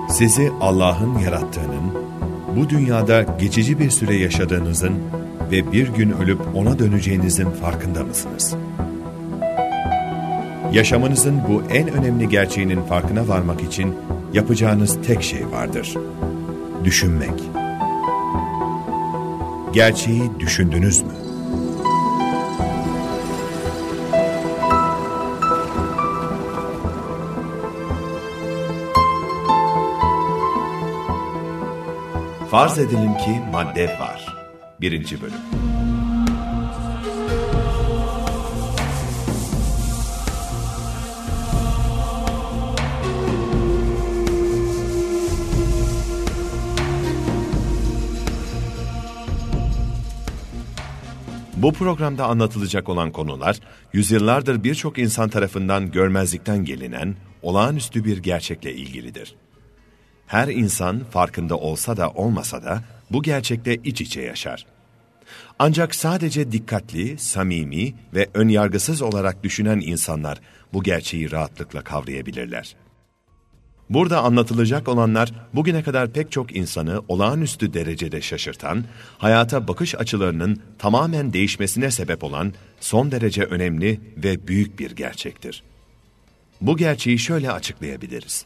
Sizi Allah'ın yarattığının, bu dünyada geçici bir süre yaşadığınızın ve bir gün ölüp O'na döneceğinizin farkında mısınız? Yaşamanızın bu en önemli gerçeğinin farkına varmak için yapacağınız tek şey vardır: düşünmek. Gerçeği düşündünüz mü? Farz edelim ki madde var. 1. Bölüm. Bu programda anlatılacak olan konular, yüzyıllardır birçok insan tarafından görmezlikten gelinen olağanüstü bir gerçekle ilgilidir. Her insan farkında olsa da olmasa da bu gerçekle iç içe yaşar. Ancak sadece dikkatli, samimi ve önyargısız olarak düşünen insanlar bu gerçeği rahatlıkla kavrayabilirler. Burada anlatılacak olanlar bugüne kadar pek çok insanı olağanüstü derecede şaşırtan, hayata bakış açılarının tamamen değişmesine sebep olan son derece önemli ve büyük bir gerçektir. Bu gerçeği şöyle açıklayabiliriz.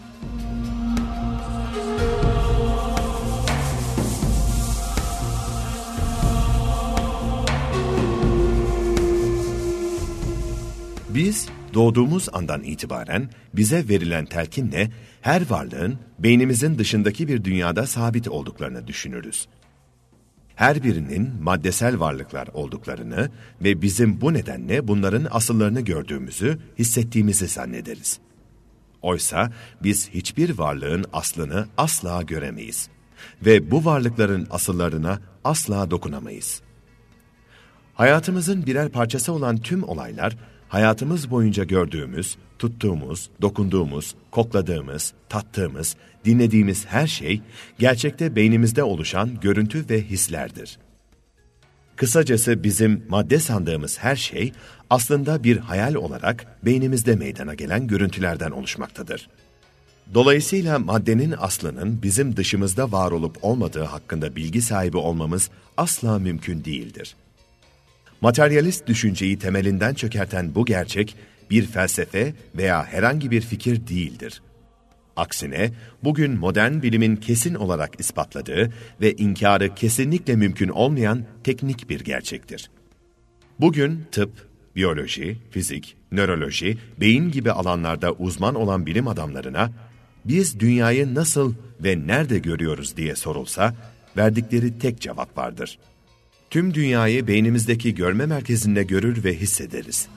Biz doğduğumuz andan itibaren bize verilen telkinle her varlığın beynimizin dışındaki bir dünyada sabit olduklarını düşünürüz. Her birinin maddesel varlıklar olduklarını ve bizim bu nedenle bunların asıllarını gördüğümüzü, hissettiğimizi zannederiz. Oysa biz hiçbir varlığın aslını asla göremeyiz ve bu varlıkların asıllarına asla dokunamayız. Hayatımızın birer parçası olan tüm olaylar, hayatımız boyunca gördüğümüz, tuttuğumuz, dokunduğumuz, kokladığımız, tattığımız, dinlediğimiz her şey, gerçekte beynimizde oluşan görüntü ve hislerdir. Kısacası bizim madde sandığımız her şey, aslında bir hayal olarak beynimizde meydana gelen görüntülerden oluşmaktadır. Dolayısıyla maddenin aslının bizim dışımızda var olup olmadığı hakkında bilgi sahibi olmamız asla mümkün değildir. Materyalist düşünceyi temelinden çökerten bu gerçek, bir felsefe veya herhangi bir fikir değildir. Aksine, bugün modern bilimin kesin olarak ispatladığı ve inkarı kesinlikle mümkün olmayan teknik bir gerçektir. Bugün tıp, biyoloji, fizik, nöroloji, beyin gibi alanlarda uzman olan bilim adamlarına, biz dünyayı nasıl ve nerede görüyoruz diye sorulsa, verdikleri tek cevap vardır: tüm dünyayı beynimizdeki görme merkezinde görür ve hissederiz.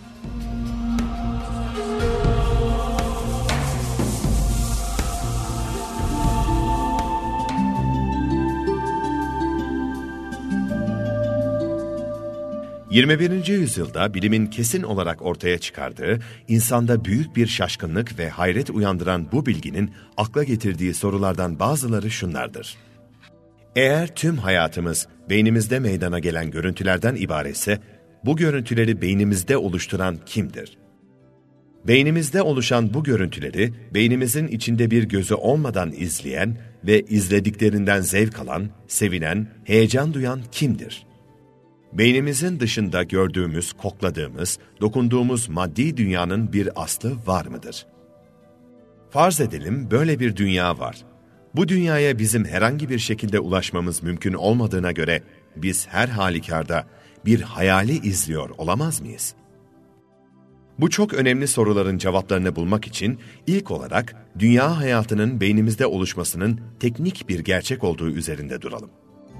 ...21. yüzyılda bilimin kesin olarak ortaya çıkardığı, insanda büyük bir şaşkınlık ve hayret uyandıran bu bilginin akla getirdiği sorulardan bazıları şunlardır. Eğer tüm hayatımız beynimizde meydana gelen görüntülerden ibaretse, bu görüntüleri beynimizde oluşturan kimdir? Beynimizde oluşan bu görüntüleri, beynimizin içinde bir gözü olmadan izleyen ve izlediklerinden zevk alan, sevinen, heyecan duyan kimdir? Beynimizin dışında gördüğümüz, kokladığımız, dokunduğumuz maddi dünyanın bir aslı var mıdır? Farz edelim böyle bir dünya var. Bu dünyaya bizim herhangi bir şekilde ulaşmamız mümkün olmadığına göre biz her halükarda bir hayali izliyor olamaz mıyız? Bu çok önemli soruların cevaplarını bulmak için ilk olarak dünya hayatının beynimizde oluşmasının teknik bir gerçek olduğu üzerinde duralım.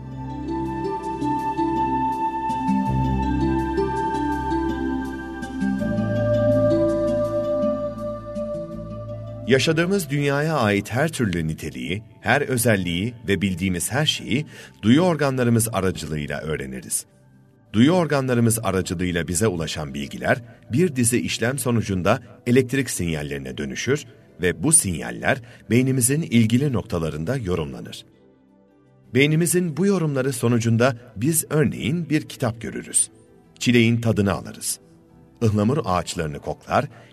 Yaşadığımız dünyaya ait her türlü niteliği, her özelliği ve bildiğimiz her şeyi duyu organlarımız aracılığıyla öğreniriz. Duyu organlarımız aracılığıyla bize ulaşan bilgiler bir dizi işlem sonucunda elektrik sinyallerine dönüşür ve bu sinyaller beynimizin ilgili noktalarında yorumlanır. Beynimizin bu yorumları sonucunda biz örneğin bir kitap görürüz. Çileğin tadını alırız. Ihlamur ağaçlarını koklar,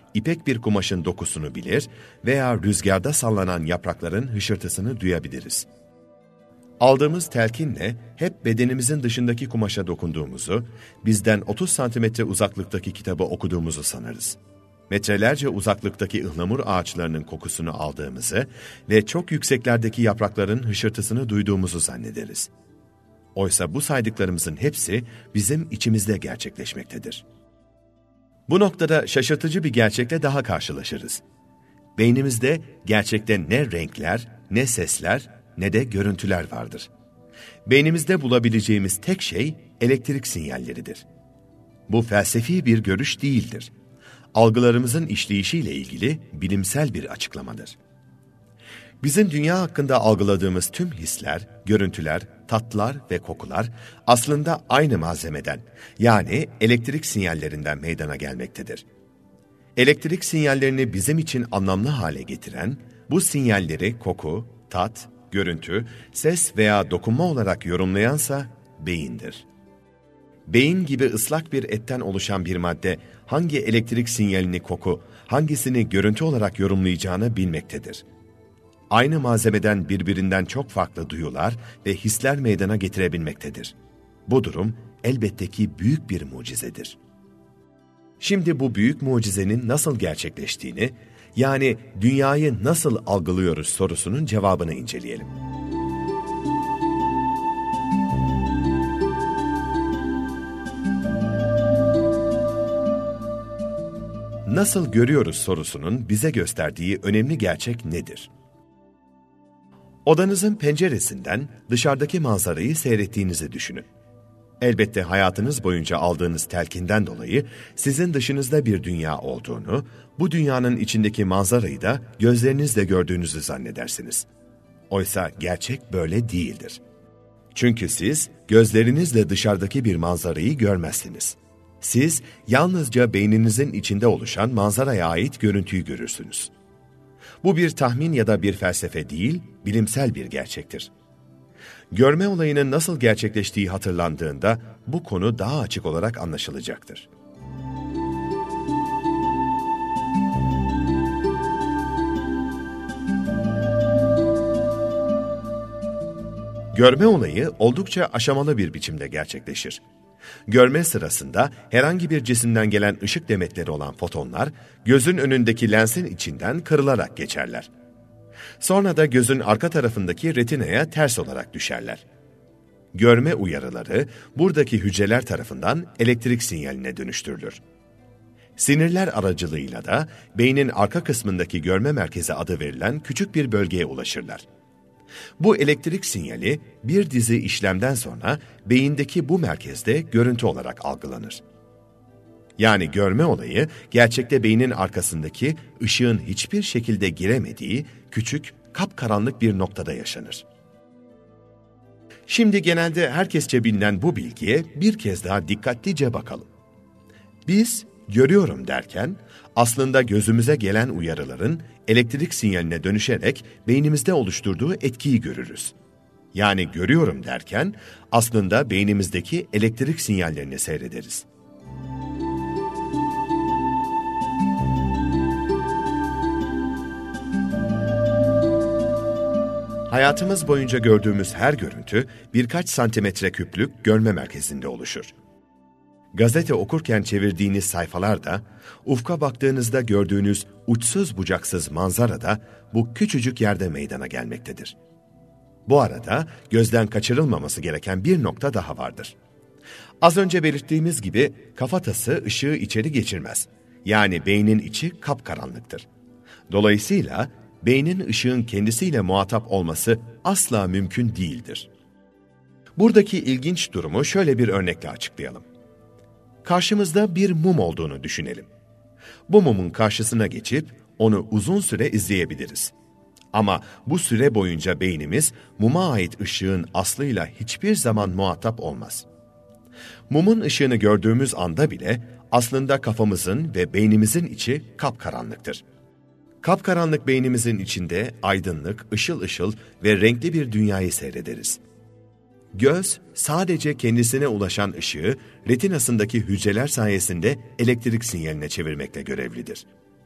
ipek bir kumaşın dokusunu bilir veya rüzgarda sallanan yaprakların hışırtısını duyabiliriz. Aldığımız telkinle hep bedenimizin dışındaki kumaşa dokunduğumuzu, bizden 30 santimetre uzaklıktaki kitabı okuduğumuzu sanırız. Metrelerce uzaklıktaki ıhlamur ağaçlarının kokusunu aldığımızı ve çok yükseklerdeki yaprakların hışırtısını duyduğumuzu zannederiz. Oysa bu saydıklarımızın hepsi bizim içimizde gerçekleşmektedir. Bu noktada şaşırtıcı bir gerçekle daha karşılaşırız. Beynimizde gerçekte ne renkler, ne sesler, ne de görüntüler vardır. Beynimizde bulabileceğimiz tek şey elektrik sinyalleridir. Bu felsefi bir görüş değildir. Algılarımızın işleyişiyle ilgili bilimsel bir açıklamadır. Bizim dünya hakkında algıladığımız tüm hisler, görüntüler, tatlar ve kokular aslında aynı malzemeden, yani elektrik sinyallerinden meydana gelmektedir. Elektrik sinyallerini bizim için anlamlı hale getiren, bu sinyalleri koku, tat, görüntü, ses veya dokunma olarak yorumlayansa beyindir. Beyin gibi ıslak bir etten oluşan bir madde hangi elektrik sinyalini koku, hangisini görüntü olarak yorumlayacağını bilmektedir. Aynı malzemeden birbirinden çok farklı duyular ve hisler meydana getirebilmektedir. Bu durum elbette ki büyük bir mucizedir. Şimdi bu büyük mucizenin nasıl gerçekleştiğini, yani dünyayı nasıl algılıyoruz sorusunun cevabını inceleyelim. Nasıl görüyoruz sorusunun bize gösterdiği önemli gerçek nedir? Odanızın penceresinden dışarıdaki manzarayı seyrettiğinizi düşünün. Elbette hayatınız boyunca aldığınız telkinden dolayı sizin dışınızda bir dünya olduğunu, bu dünyanın içindeki manzarayı da gözlerinizle gördüğünüzü zannedersiniz. Oysa gerçek böyle değildir. Çünkü siz gözlerinizle dışarıdaki bir manzarayı görmezsiniz. Siz yalnızca beyninizin içinde oluşan manzaraya ait görüntüyü görürsünüz. Bu bir tahmin ya da bir felsefe değil, bilimsel bir gerçektir. Görme olayının nasıl gerçekleştiği hatırlandığında bu konu daha açık olarak anlaşılacaktır. Görme olayı oldukça aşamalı bir biçimde gerçekleşir. Görme sırasında herhangi bir cisimden gelen ışık demetleri olan fotonlar gözün önündeki lensin içinden kırılarak geçerler. Sonra da gözün arka tarafındaki retinaya ters olarak düşerler. Görme uyarıları buradaki hücreler tarafından elektrik sinyaline dönüştürülür. Sinirler aracılığıyla da beynin arka kısmındaki görme merkezi adı verilen küçük bir bölgeye ulaşırlar. Bu elektrik sinyali bir dizi işlemden sonra beyindeki bu merkezde görüntü olarak algılanır. Yani görme olayı gerçekte beynin arkasındaki ışığın hiçbir şekilde giremediği küçük, kapkaranlık bir noktada yaşanır. Şimdi genelde herkesçe bilinen bu bilgiye bir kez daha dikkatlice bakalım. Biz görüyorum derken aslında gözümüze gelen uyarıların elektrik sinyaline dönüşerek beynimizde oluşturduğu etkiyi görürüz. Yani görüyorum derken aslında beynimizdeki elektrik sinyallerini seyrederiz. Hayatımız boyunca gördüğümüz her görüntü birkaç santimetre küplük görme merkezinde oluşur. Gazete okurken çevirdiğiniz sayfalarda, ufka baktığınızda gördüğünüz uçsuz bucaksız manzara da bu küçücük yerde meydana gelmektedir. Bu arada gözden kaçırılmaması gereken bir nokta daha vardır. Az önce belirttiğimiz gibi kafatası ışığı içeri geçirmez. Yani beynin içi kapkaranlıktır. Dolayısıyla beynin ışığın kendisiyle muhatap olması asla mümkün değildir. Buradaki ilginç durumu şöyle bir örnekle açıklayalım. Karşımızda bir mum olduğunu düşünelim. Bu mumun karşısına geçip onu uzun süre izleyebiliriz. Ama bu süre boyunca beynimiz muma ait ışığın aslıyla hiçbir zaman muhatap olmaz. Mumun ışığını gördüğümüz anda bile aslında kafamızın ve beynimizin içi kapkaranlıktır. Kapkaranlık beynimizin içinde aydınlık, ışıl ışıl ve renkli bir dünyayı seyrederiz. Göz sadece kendisine ulaşan ışığı retinasındaki hücreler sayesinde elektrik sinyaline çevirmekle görevlidir.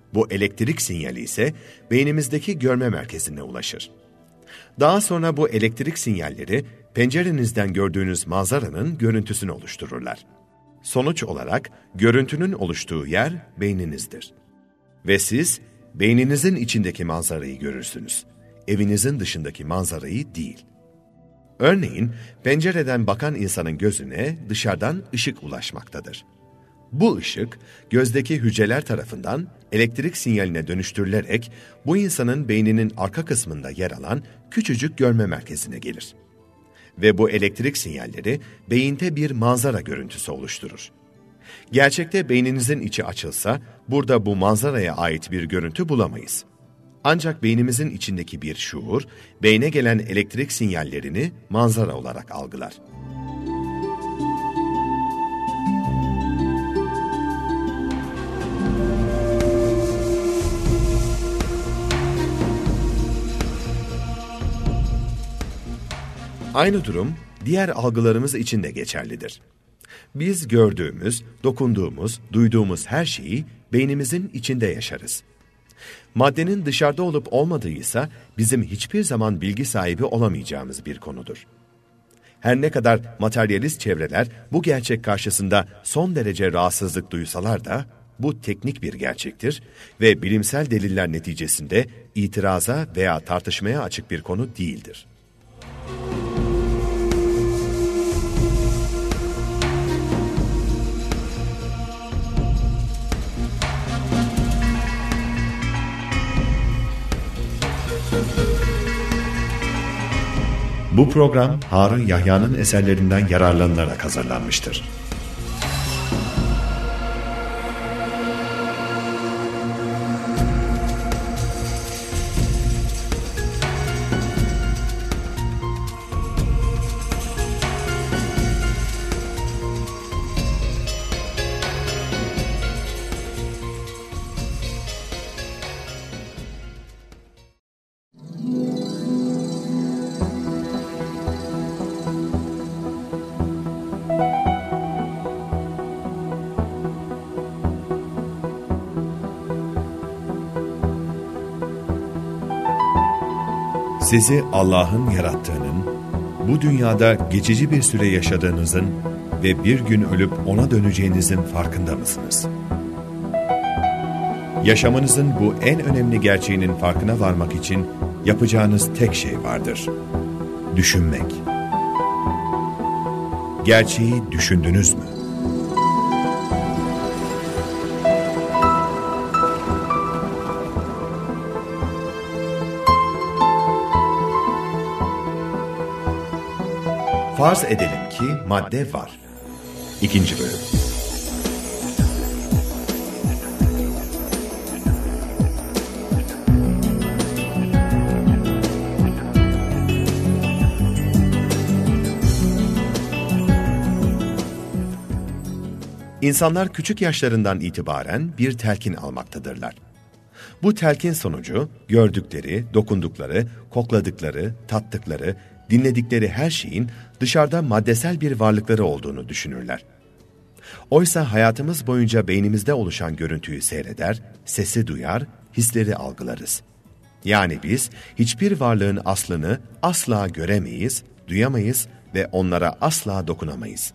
Bu elektrik sinyali ise beynimizdeki görme merkezine ulaşır. Daha sonra bu elektrik sinyalleri pencerenizden gördüğünüz manzaranın görüntüsünü oluştururlar. Sonuç olarak görüntünün oluştuğu yer beyninizdir. Ve siz beyninizin içindeki manzarayı görürsünüz. Evinizin dışındaki manzarayı değil. Örneğin pencereden bakan insanın gözüne dışarıdan ışık ulaşmaktadır. Bu ışık gözdeki hücreler tarafından elektrik sinyaline dönüştürülerek bu insanın beyninin arka kısmında yer alan küçücük görme merkezine gelir. Ve bu elektrik sinyalleri beyinde bir manzara görüntüsü oluşturur. Gerçekte beyninizin içi açılsa burada bu manzaraya ait bir görüntü bulamayız. Ancak beynimizin içindeki bir şuur, beyne gelen elektrik sinyallerini manzara olarak algılar. Aynı durum diğer algılarımız için de geçerlidir. Biz gördüğümüz, dokunduğumuz, duyduğumuz her şeyi beynimizin içinde yaşarız. Maddenin dışarıda olup olmadığıysa bizim hiçbir zaman bilgi sahibi olamayacağımız bir konudur. Her ne kadar materyalist çevreler bu gerçek karşısında son derece rahatsızlık duysalar da bu teknik bir gerçektir ve bilimsel deliller neticesinde itiraza veya tartışmaya açık bir konu değildir. Bu program Harun Yahya'nın eserlerinden yararlanılarak hazırlanmıştır. Sizi Allah'ın yarattığının, bu dünyada geçici bir süre yaşadığınızın ve bir gün ölüp ona döneceğinizin farkında mısınız? Yaşamınızın bu en önemli gerçeğinin farkına varmak için yapacağınız tek şey vardır: düşünmek. Gerçeği düşündünüz mü? Farz edelim ki madde var. 2. bölüm. İnsanlar küçük yaşlarından itibaren bir telkin almaktadırlar. Bu telkin sonucu gördükleri, dokundukları, kokladıkları, tattıkları, dinledikleri her şeyin dışarıda maddesel bir varlıkları olduğunu düşünürler. Oysa hayatımız boyunca beynimizde oluşan görüntüyü seyreder, sesi duyar, hisleri algılarız. Yani biz hiçbir varlığın aslını asla göremeyiz, duyamayız ve onlara asla dokunamayız.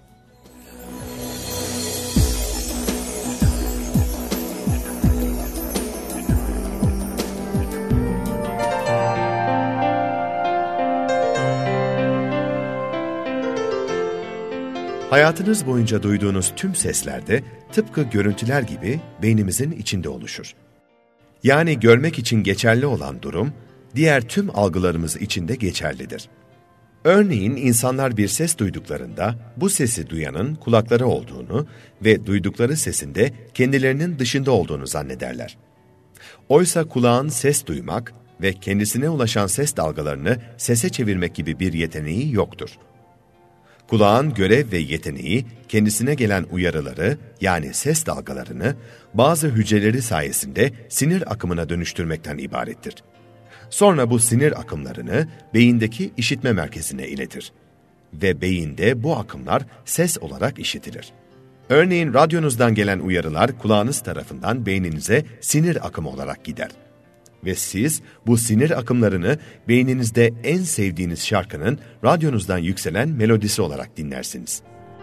Hayatınız boyunca duyduğunuz tüm sesler de tıpkı görüntüler gibi beynimizin içinde oluşur. Yani görmek için geçerli olan durum, diğer tüm algılarımız için de geçerlidir. Örneğin insanlar bir ses duyduklarında bu sesi duyanın kulakları olduğunu ve duydukları sesin de kendilerinin dışında olduğunu zannederler. Oysa kulağın ses duymak ve kendisine ulaşan ses dalgalarını sese çevirmek gibi bir yeteneği yoktur. Kulağın görev ve yeteneği kendisine gelen uyarıları yani ses dalgalarını bazı hücreleri sayesinde sinir akımına dönüştürmekten ibarettir. Sonra bu sinir akımlarını beyindeki işitme merkezine iletir. Ve beyinde bu akımlar ses olarak işitilir. Örneğin radyonuzdan gelen uyarılar kulağınız tarafından beyninize sinir akımı olarak gider. Ve siz bu sinir akımlarını beyninizde en sevdiğiniz şarkının radyonuzdan yükselen melodisi olarak dinlersiniz.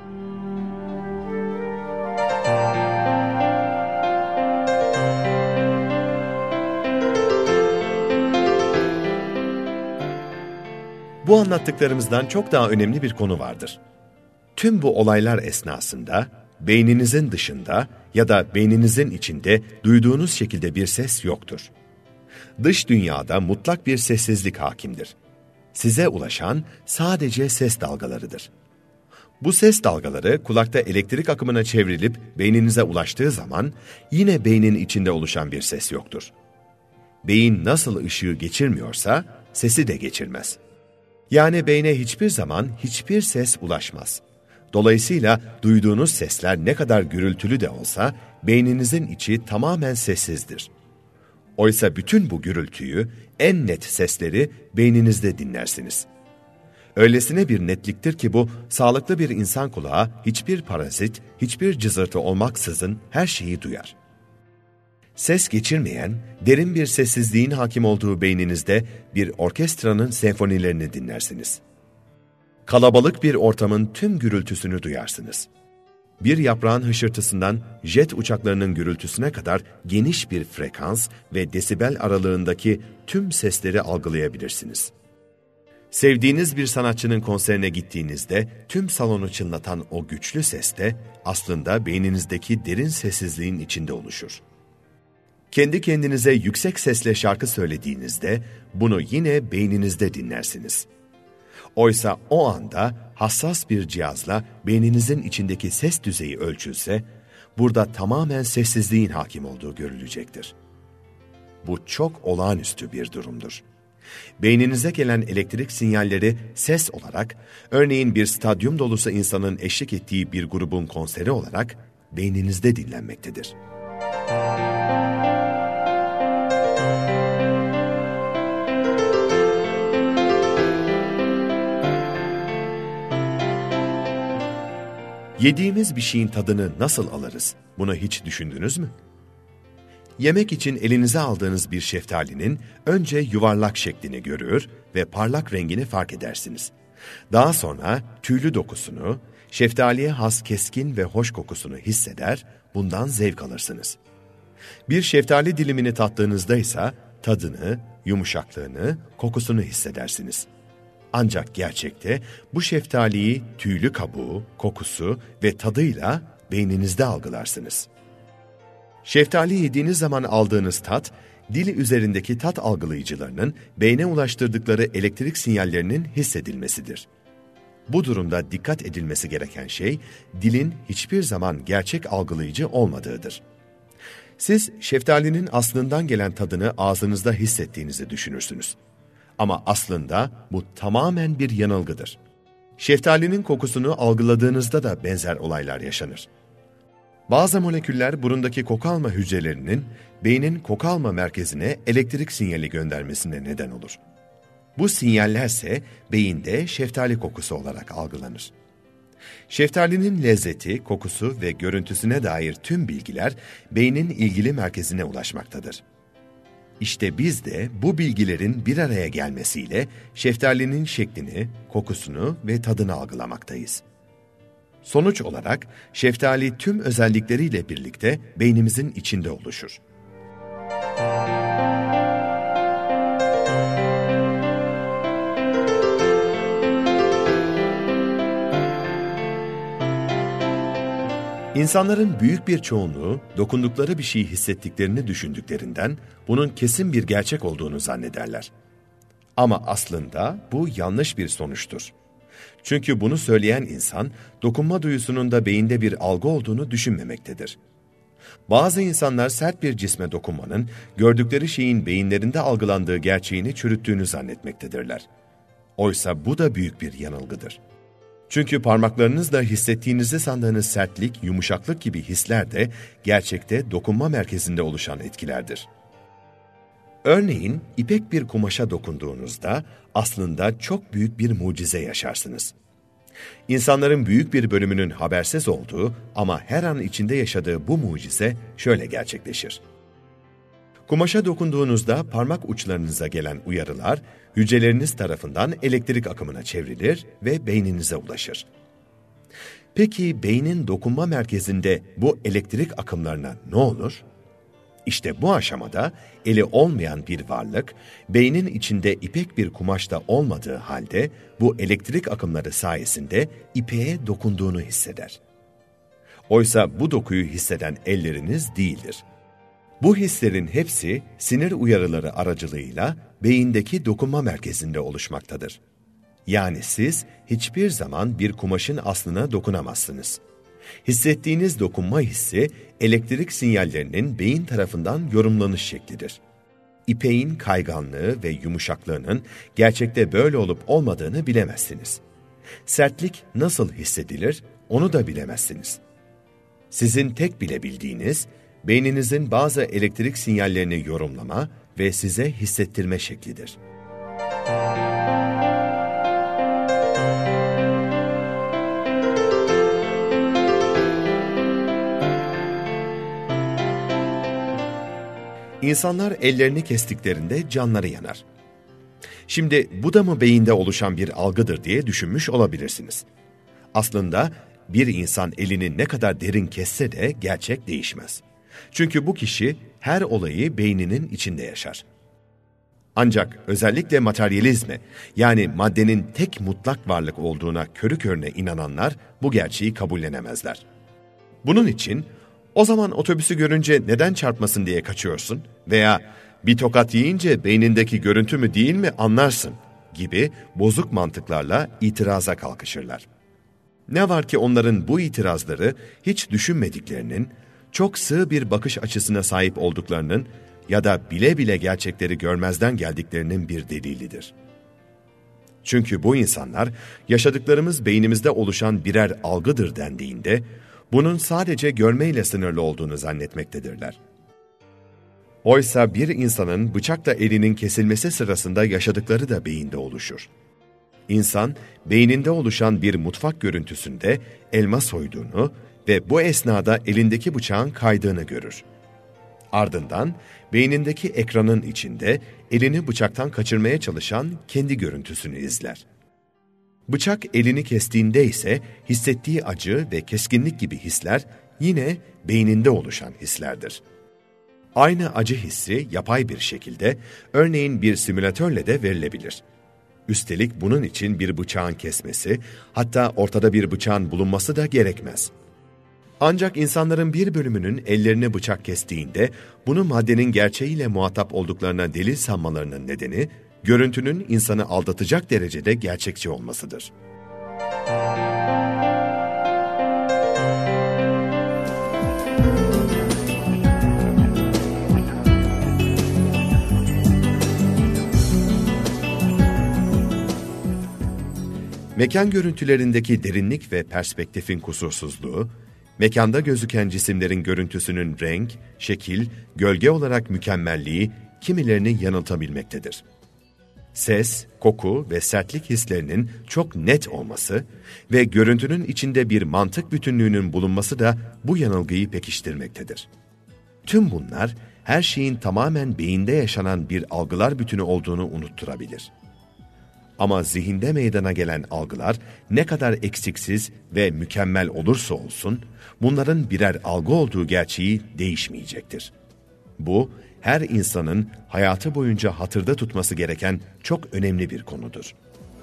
Bu anlattıklarımızdan çok daha önemli bir konu vardır. Tüm bu olaylar esnasında beyninizin dışında ya da beyninizin içinde duyduğunuz şekilde bir ses yoktur. Dış dünyada mutlak bir sessizlik hakimdir. Size ulaşan sadece ses dalgalarıdır. Bu ses dalgaları kulakta elektrik akımına çevrilip beyninize ulaştığı zaman yine beynin içinde oluşan bir ses yoktur. Beyin nasıl ışığı geçirmiyorsa sesi de geçirmez. Yani beyne hiçbir zaman hiçbir ses ulaşmaz. Dolayısıyla duyduğunuz sesler ne kadar gürültülü de olsa beyninizin içi tamamen sessizdir. Oysa bütün bu gürültüyü, en net sesleri beyninizde dinlersiniz. Öylesine bir netliktir ki bu, sağlıklı bir insan kulağı hiçbir parazit, hiçbir cızırtı olmaksızın her şeyi duyar. Ses geçirmeyen, derin bir sessizliğin hakim olduğu beyninizde bir orkestranın senfonilerini dinlersiniz. Kalabalık bir ortamın tüm gürültüsünü duyarsınız. Bir yaprağın hışırtısından jet uçaklarının gürültüsüne kadar geniş bir frekans ve desibel aralığındaki tüm sesleri algılayabilirsiniz. Sevdiğiniz bir sanatçının konserine gittiğinizde tüm salonu çınlatan o güçlü ses de aslında beyninizdeki derin sessizliğin içinde oluşur. Kendi kendinize yüksek sesle şarkı söylediğinizde bunu yine beyninizde dinlersiniz. Oysa o anda hassas bir cihazla beyninizin içindeki ses düzeyi ölçülse, burada tamamen sessizliğin hakim olduğu görülecektir. Bu çok olağanüstü bir durumdur. Beyninize gelen elektrik sinyalleri ses olarak, örneğin bir stadyum dolusu insanın eşlik ettiği bir grubun konseri olarak beyninizde dinlenmektedir. Yediğimiz bir şeyin tadını nasıl alırız? Bunu hiç düşündünüz mü? Yemek için elinize aldığınız bir şeftalinin önce yuvarlak şeklini görür ve parlak rengini fark edersiniz. Daha sonra tüylü dokusunu, şeftaliye has keskin ve hoş kokusunu hisseder, bundan zevk alırsınız. Bir şeftali dilimini tattığınızda ise tadını, yumuşaklığını, kokusunu hissedersiniz. Ancak gerçekte bu şeftaliyi tüylü kabuğu, kokusu ve tadıyla beyninizde algılarsınız. Şeftali yediğiniz zaman aldığınız tat, dili üzerindeki tat algılayıcılarının beyne ulaştırdıkları elektrik sinyallerinin hissedilmesidir. Bu durumda dikkat edilmesi gereken şey, dilin hiçbir zaman gerçek algılayıcı olmadığıdır. Siz şeftalinin aslından gelen tadını ağzınızda hissettiğinizi düşünürsünüz. Ama aslında bu tamamen bir yanılgıdır. Şeftalinin kokusunu algıladığınızda da benzer olaylar yaşanır. Bazı moleküller burundaki koku alma hücrelerinin beynin koku alma merkezine elektrik sinyali göndermesine neden olur. Bu sinyallerse beyinde şeftali kokusu olarak algılanır. Şeftalinin lezzeti, kokusu ve görüntüsüne dair tüm bilgiler beynin ilgili merkezine ulaşmaktadır. İşte biz de bu bilgilerin bir araya gelmesiyle şeftalinin şeklini, kokusunu ve tadını algılamaktayız. Sonuç olarak şeftali tüm özellikleriyle birlikte beynimizin içinde oluşur. İnsanların büyük bir çoğunluğu dokundukları bir şeyi hissettiklerini düşündüklerinden bunun kesin bir gerçek olduğunu zannederler. Ama aslında bu yanlış bir sonuçtur. Çünkü bunu söyleyen insan dokunma duyusunun da beyinde bir algı olduğunu düşünmemektedir. Bazı insanlar sert bir cisme dokunmanın gördükleri şeyin beyinlerinde algılandığı gerçeğini çürüttüğünü zannetmektedirler. Oysa bu da büyük bir yanılgıdır. Çünkü parmaklarınızla hissettiğinizi sandığınız sertlik, yumuşaklık gibi hisler de gerçekte dokunma merkezinde oluşan etkilerdir. Örneğin ipek bir kumaşa dokunduğunuzda aslında çok büyük bir mucize yaşarsınız. İnsanların büyük bir bölümünün habersiz olduğu ama her an içinde yaşadığı bu mucize şöyle gerçekleşir. Kumaşa dokunduğunuzda parmak uçlarınıza gelen uyarılar, hücreleriniz tarafından elektrik akımına çevrilir ve beyninize ulaşır. Peki beynin dokunma merkezinde bu elektrik akımlarına ne olur? İşte bu aşamada eli olmayan bir varlık, beynin içinde ipek bir kumaşta olmadığı halde bu elektrik akımları sayesinde ipeğe dokunduğunu hisseder. Oysa bu dokuyu hisseden elleriniz değildir. Bu hislerin hepsi sinir uyarıları aracılığıyla beyindeki dokunma merkezinde oluşmaktadır. Yani siz hiçbir zaman bir kumaşın aslına dokunamazsınız. Hissettiğiniz dokunma hissi, elektrik sinyallerinin beyin tarafından yorumlanış şeklidir. İpeğin kayganlığı ve yumuşaklığının gerçekte böyle olup olmadığını bilemezsiniz. Sertlik nasıl hissedilir, onu da bilemezsiniz. Sizin tek bilebildiğiniz, beyninizin bazı elektrik sinyallerini yorumlama ve size hissettirme şeklidir. İnsanlar ellerini kestiklerinde canları yanar. Şimdi bu da mı beyinde oluşan bir algıdır diye düşünmüş olabilirsiniz. Aslında bir insan elini ne kadar derin kesse de gerçek değişmez. Çünkü bu kişi her olayı beyninin içinde yaşar. Ancak özellikle materyalizme, yani maddenin tek mutlak varlık olduğuna körü körüne inananlar bu gerçeği kabullenemezler. Bunun için, o zaman otobüsü görünce neden çarpmasın diye kaçıyorsun veya bir tokat yiyince beynindeki görüntü mü değil mi anlarsın gibi bozuk mantıklarla itiraza kalkışırlar. Ne var ki onların bu itirazları hiç düşünmediklerinin, çok sığ bir bakış açısına sahip olduklarının ya da bile bile gerçekleri görmezden geldiklerinin bir delilidir. Çünkü bu insanlar yaşadıklarımız beynimizde oluşan birer algıdır dendiğinde, bunun sadece görmeyle sınırlı olduğunu zannetmektedirler. Oysa bir insanın bıçakla elinin kesilmesi sırasında yaşadıkları da beyinde oluşur. İnsan, beyninde oluşan bir mutfak görüntüsünde elma soyduğunu ve bu esnada elindeki bıçağın kaydığını görür. Ardından beynindeki ekranın içinde elini bıçaktan kaçırmaya çalışan kendi görüntüsünü izler. Bıçak elini kestiğinde ise hissettiği acı ve keskinlik gibi hisler yine beyninde oluşan hislerdir. Aynı acı hissi yapay bir şekilde, örneğin bir simülatörle de verilebilir. Üstelik bunun için bir bıçağın kesmesi, hatta ortada bir bıçağın bulunması da gerekmez. Ancak insanların bir bölümünün ellerine bıçak kestiğinde, bunu maddenin gerçeğiyle muhatap olduklarına delil sanmalarının nedeni, görüntünün insanı aldatacak derecede gerçekçi olmasıdır. Mekan görüntülerindeki derinlik ve perspektifin kusursuzluğu, mekanda gözüken cisimlerin görüntüsünün renk, şekil, gölge olarak mükemmelliği kimilerini yanıltabilmektedir. Ses, koku ve sertlik hislerinin çok net olması ve görüntünün içinde bir mantık bütünlüğünün bulunması da bu yanılgıyı pekiştirmektedir. Tüm bunlar her şeyin tamamen beyinde yaşanan bir algılar bütünü olduğunu unutturabilir. Ama zihinde meydana gelen algılar ne kadar eksiksiz ve mükemmel olursa olsun, bunların birer algı olduğu gerçeği değişmeyecektir. Bu, her insanın hayatı boyunca hatırda tutması gereken çok önemli bir konudur.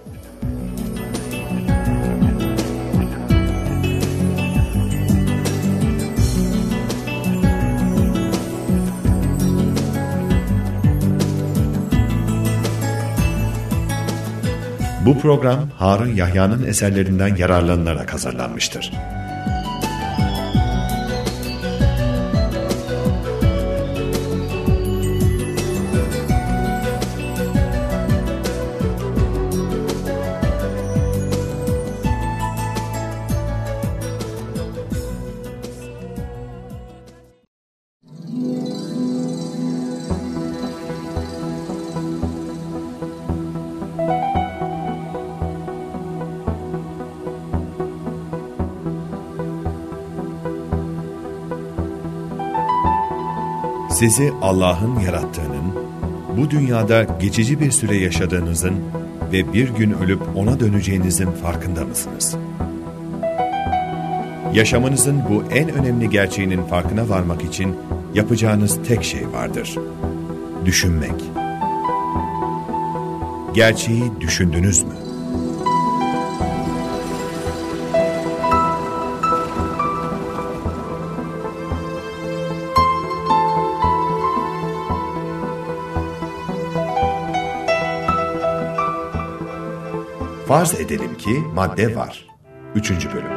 Bu program Harun Yahya'nın eserlerinden yararlanılarak hazırlanmıştır. Sizi Allah'ın yarattığının, bu dünyada geçici bir süre yaşadığınızın ve bir gün ölüp O'na döneceğinizin farkında mısınız? Yaşamanızın bu en önemli gerçeğinin farkına varmak için yapacağınız tek şey vardır: düşünmek. Gerçeği düşündünüz mü? Farz edelim ki madde var. 3. bölüm.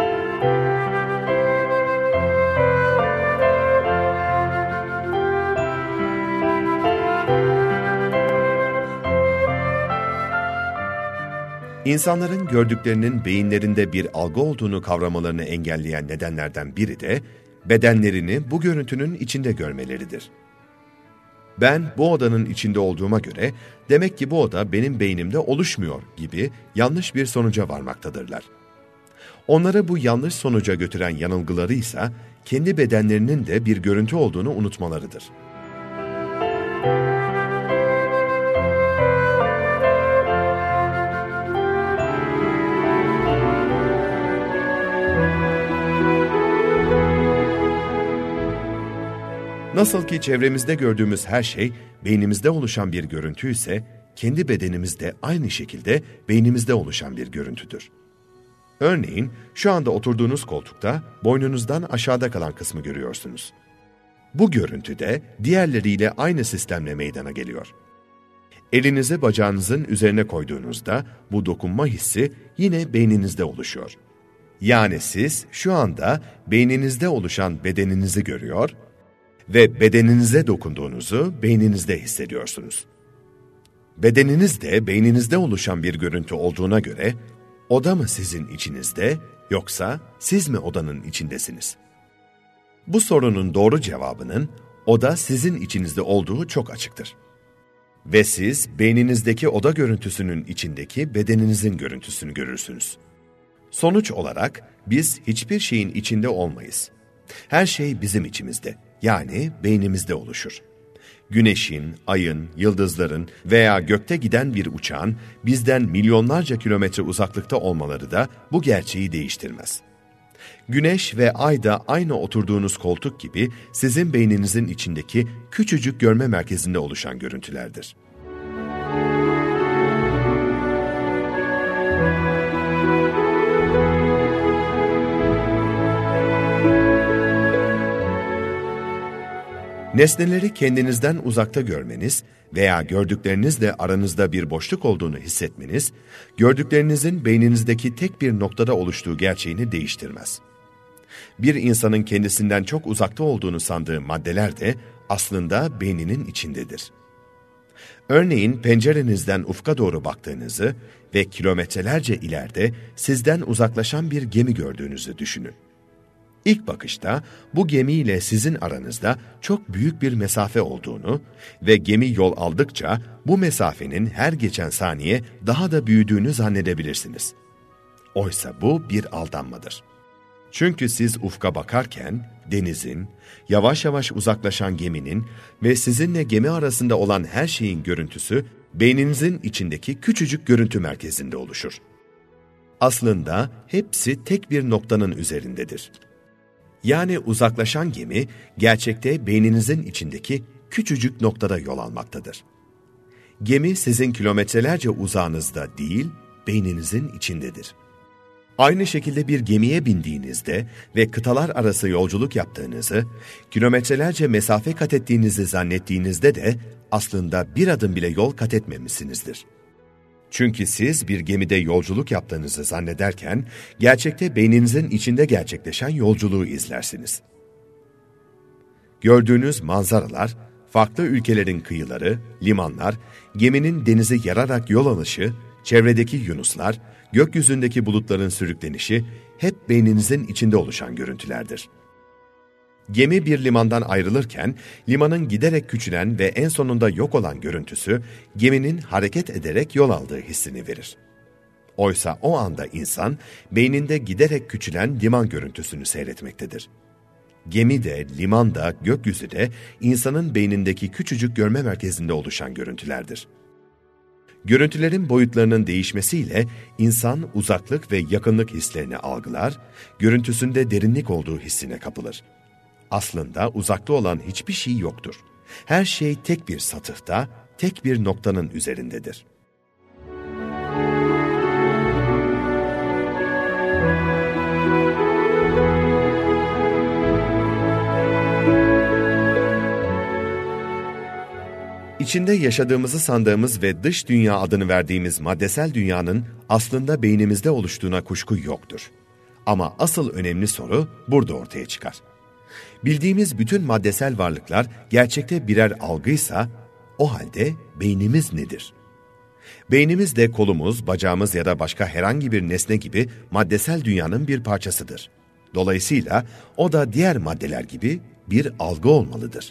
İnsanların gördüklerinin beyinlerinde bir algı olduğunu kavramalarını engelleyen nedenlerden biri de bedenlerini bu görüntünün içinde görmeleridir. Ben bu odanın içinde olduğuma göre demek ki bu oda benim beynimde oluşmuyor gibi yanlış bir sonuca varmaktadırlar. Onları bu yanlış sonuca götüren yanılgıları ise kendi bedenlerinin de bir görüntü olduğunu unutmalarıdır. Nasıl ki çevremizde gördüğümüz her şey beynimizde oluşan bir görüntü ise, kendi bedenimiz de aynı şekilde beynimizde oluşan bir görüntüdür. Örneğin şu anda oturduğunuz koltukta boynunuzdan aşağıda kalan kısmı görüyorsunuz. Bu görüntü de diğerleriyle aynı sistemle meydana geliyor. Elinizi bacağınızın üzerine koyduğunuzda bu dokunma hissi yine beyninizde oluşuyor. Yani siz şu anda beyninizde oluşan bedeninizi görüyor ve bedeninize dokunduğunuzu beyninizde hissediyorsunuz. Bedeniniz de beyninizde oluşan bir görüntü olduğuna göre, oda mı sizin içinizde, yoksa siz mi odanın içindesiniz? Bu sorunun doğru cevabının, oda sizin içinizde olduğu çok açıktır. Ve siz, beyninizdeki oda görüntüsünün içindeki bedeninizin görüntüsünü görürsünüz. Sonuç olarak, biz hiçbir şeyin içinde olmayız. Her şey bizim içimizde, yani beynimizde oluşur. Güneşin, ayın, yıldızların veya gökte giden bir uçağın bizden milyonlarca kilometre uzaklıkta olmaları da bu gerçeği değiştirmez. Güneş ve ay da aynı oturduğunuz koltuk gibi sizin beyninizin içindeki küçücük görme merkezinde oluşan görüntülerdir. Nesneleri kendinizden uzakta görmeniz veya gördüklerinizle aranızda bir boşluk olduğunu hissetmeniz, gördüklerinizin beyninizdeki tek bir noktada oluştuğu gerçeğini değiştirmez. Bir insanın kendisinden çok uzakta olduğunu sandığı maddeler de aslında beyninin içindedir. Örneğin pencerenizden ufka doğru baktığınızı ve kilometrelerce ileride sizden uzaklaşan bir gemi gördüğünüzü düşünün. İlk bakışta bu gemiyle sizin aranızda çok büyük bir mesafe olduğunu ve gemi yol aldıkça bu mesafenin her geçen saniye daha da büyüdüğünü zannedebilirsiniz. Oysa bu bir aldanmadır. Çünkü siz ufka bakarken denizin, yavaş yavaş uzaklaşan geminin ve sizinle gemi arasında olan her şeyin görüntüsü beyninizin içindeki küçücük görüntü merkezinde oluşur. Aslında hepsi tek bir noktanın üzerindedir. Yani uzaklaşan gemi, gerçekte beyninizin içindeki küçücük noktada yol almaktadır. Gemi sizin kilometrelerce uzağınızda değil, beyninizin içindedir. Aynı şekilde bir gemiye bindiğinizde ve kıtalar arası yolculuk yaptığınızı, kilometrelerce mesafe kat ettiğinizi zannettiğinizde de aslında bir adım bile yol kat etmemişsinizdir. Çünkü siz bir gemide yolculuk yaptığınızı zannederken, gerçekte beyninizin içinde gerçekleşen yolculuğu izlersiniz. Gördüğünüz manzaralar, farklı ülkelerin kıyıları, limanlar, geminin denize yararak yol alışı, çevredeki yunuslar, gökyüzündeki bulutların sürüklenişi, hep beyninizin içinde oluşan görüntülerdir. Gemi bir limandan ayrılırken, limanın giderek küçülen ve en sonunda yok olan görüntüsü, geminin hareket ederek yol aldığı hissini verir. Oysa o anda insan, beyninde giderek küçülen liman görüntüsünü seyretmektedir. Gemi de, liman da, gökyüzü de insanın beynindeki küçücük görme merkezinde oluşan görüntülerdir. Görüntülerin boyutlarının değişmesiyle insan uzaklık ve yakınlık hislerini algılar, görüntüsünde derinlik olduğu hissine kapılır. Aslında uzakta olan hiçbir şey yoktur. Her şey tek bir satıhta, tek bir noktanın üzerindedir. İçinde yaşadığımızı sandığımız ve dış dünya adını verdiğimiz maddesel dünyanın aslında beynimizde oluştuğuna kuşku yoktur. Ama asıl önemli soru burada ortaya çıkar. Bildiğimiz bütün maddesel varlıklar gerçekte birer algıysa, o halde beynimiz nedir? Beynimiz de kolumuz, bacağımız ya da başka herhangi bir nesne gibi maddesel dünyanın bir parçasıdır. Dolayısıyla o da diğer maddeler gibi bir algı olmalıdır.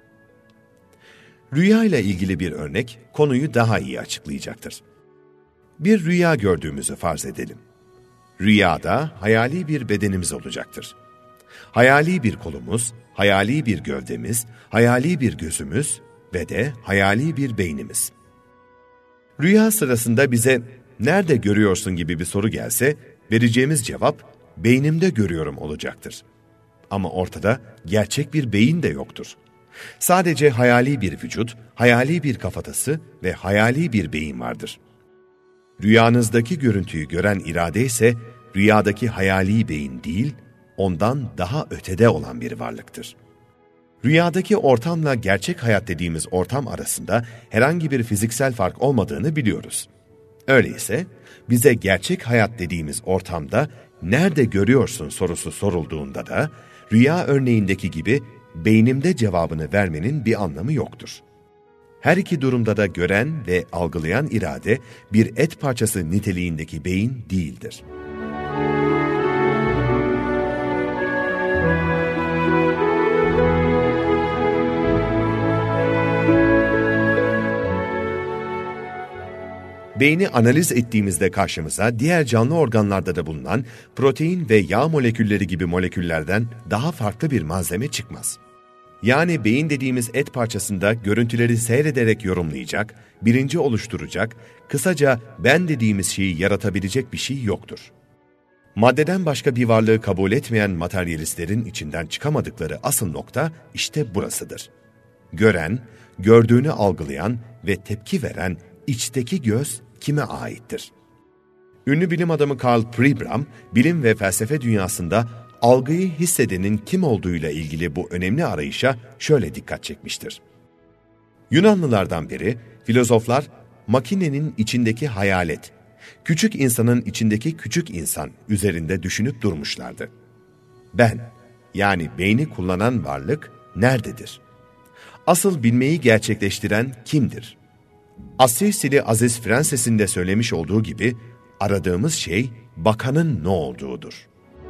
Rüya ile ilgili bir örnek konuyu daha iyi açıklayacaktır. Bir rüya gördüğümüzü farz edelim. Rüyada hayali bir bedenimiz olacaktır. Hayali bir kolumuz, hayali bir gövdemiz, hayali bir gözümüz ve de hayali bir beynimiz. Rüya sırasında bize "Nerede görüyorsun?" gibi bir soru gelse, vereceğimiz cevap "Beynimde görüyorum" olacaktır. Ama ortada gerçek bir beyin de yoktur. Sadece hayali bir vücut, hayali bir kafatası ve hayali bir beyin vardır. Rüyanızdaki görüntüyü gören irade ise rüyadaki hayali beyin değil, ondan daha ötede olan bir varlıktır. Rüyadaki ortamla gerçek hayat dediğimiz ortam arasında herhangi bir fiziksel fark olmadığını biliyoruz. Öyleyse bize gerçek hayat dediğimiz ortamda "Nerede görüyorsun?" sorusu sorulduğunda da rüya örneğindeki gibi beynimde cevabını vermenin bir anlamı yoktur. Her iki durumda da gören ve algılayan irade bir et parçası niteliğindeki beyin değildir. Beyni analiz ettiğimizde karşımıza diğer canlı organlarda da bulunan protein ve yağ molekülleri gibi moleküllerden daha farklı bir malzeme çıkmaz. Yani beyin dediğimiz et parçasında görüntüleri seyrederek yorumlayacak, bilinci oluşturacak, kısaca ben dediğimiz şeyi yaratabilecek bir şey yoktur. Maddeden başka bir varlığı kabul etmeyen materyalistlerin içinden çıkamadıkları asıl nokta işte burasıdır. Gören, gördüğünü algılayan ve tepki veren içteki göz kime aittir? Ünlü bilim adamı Karl Pribram, bilim ve felsefe dünyasında algıyı hissedenin kim olduğuyla ilgili bu önemli arayışa şöyle dikkat çekmiştir. Yunanlılardan beri filozoflar makinenin içindeki hayalet, küçük insanın içindeki küçük insan üzerinde düşünüp durmuşlardı. Ben, yani beyni kullanan varlık nerededir? Asıl bilmeyi gerçekleştiren kimdir? Assisili Aziz Franses'in de söylemiş olduğu gibi aradığımız şey bakanın ne olduğudur.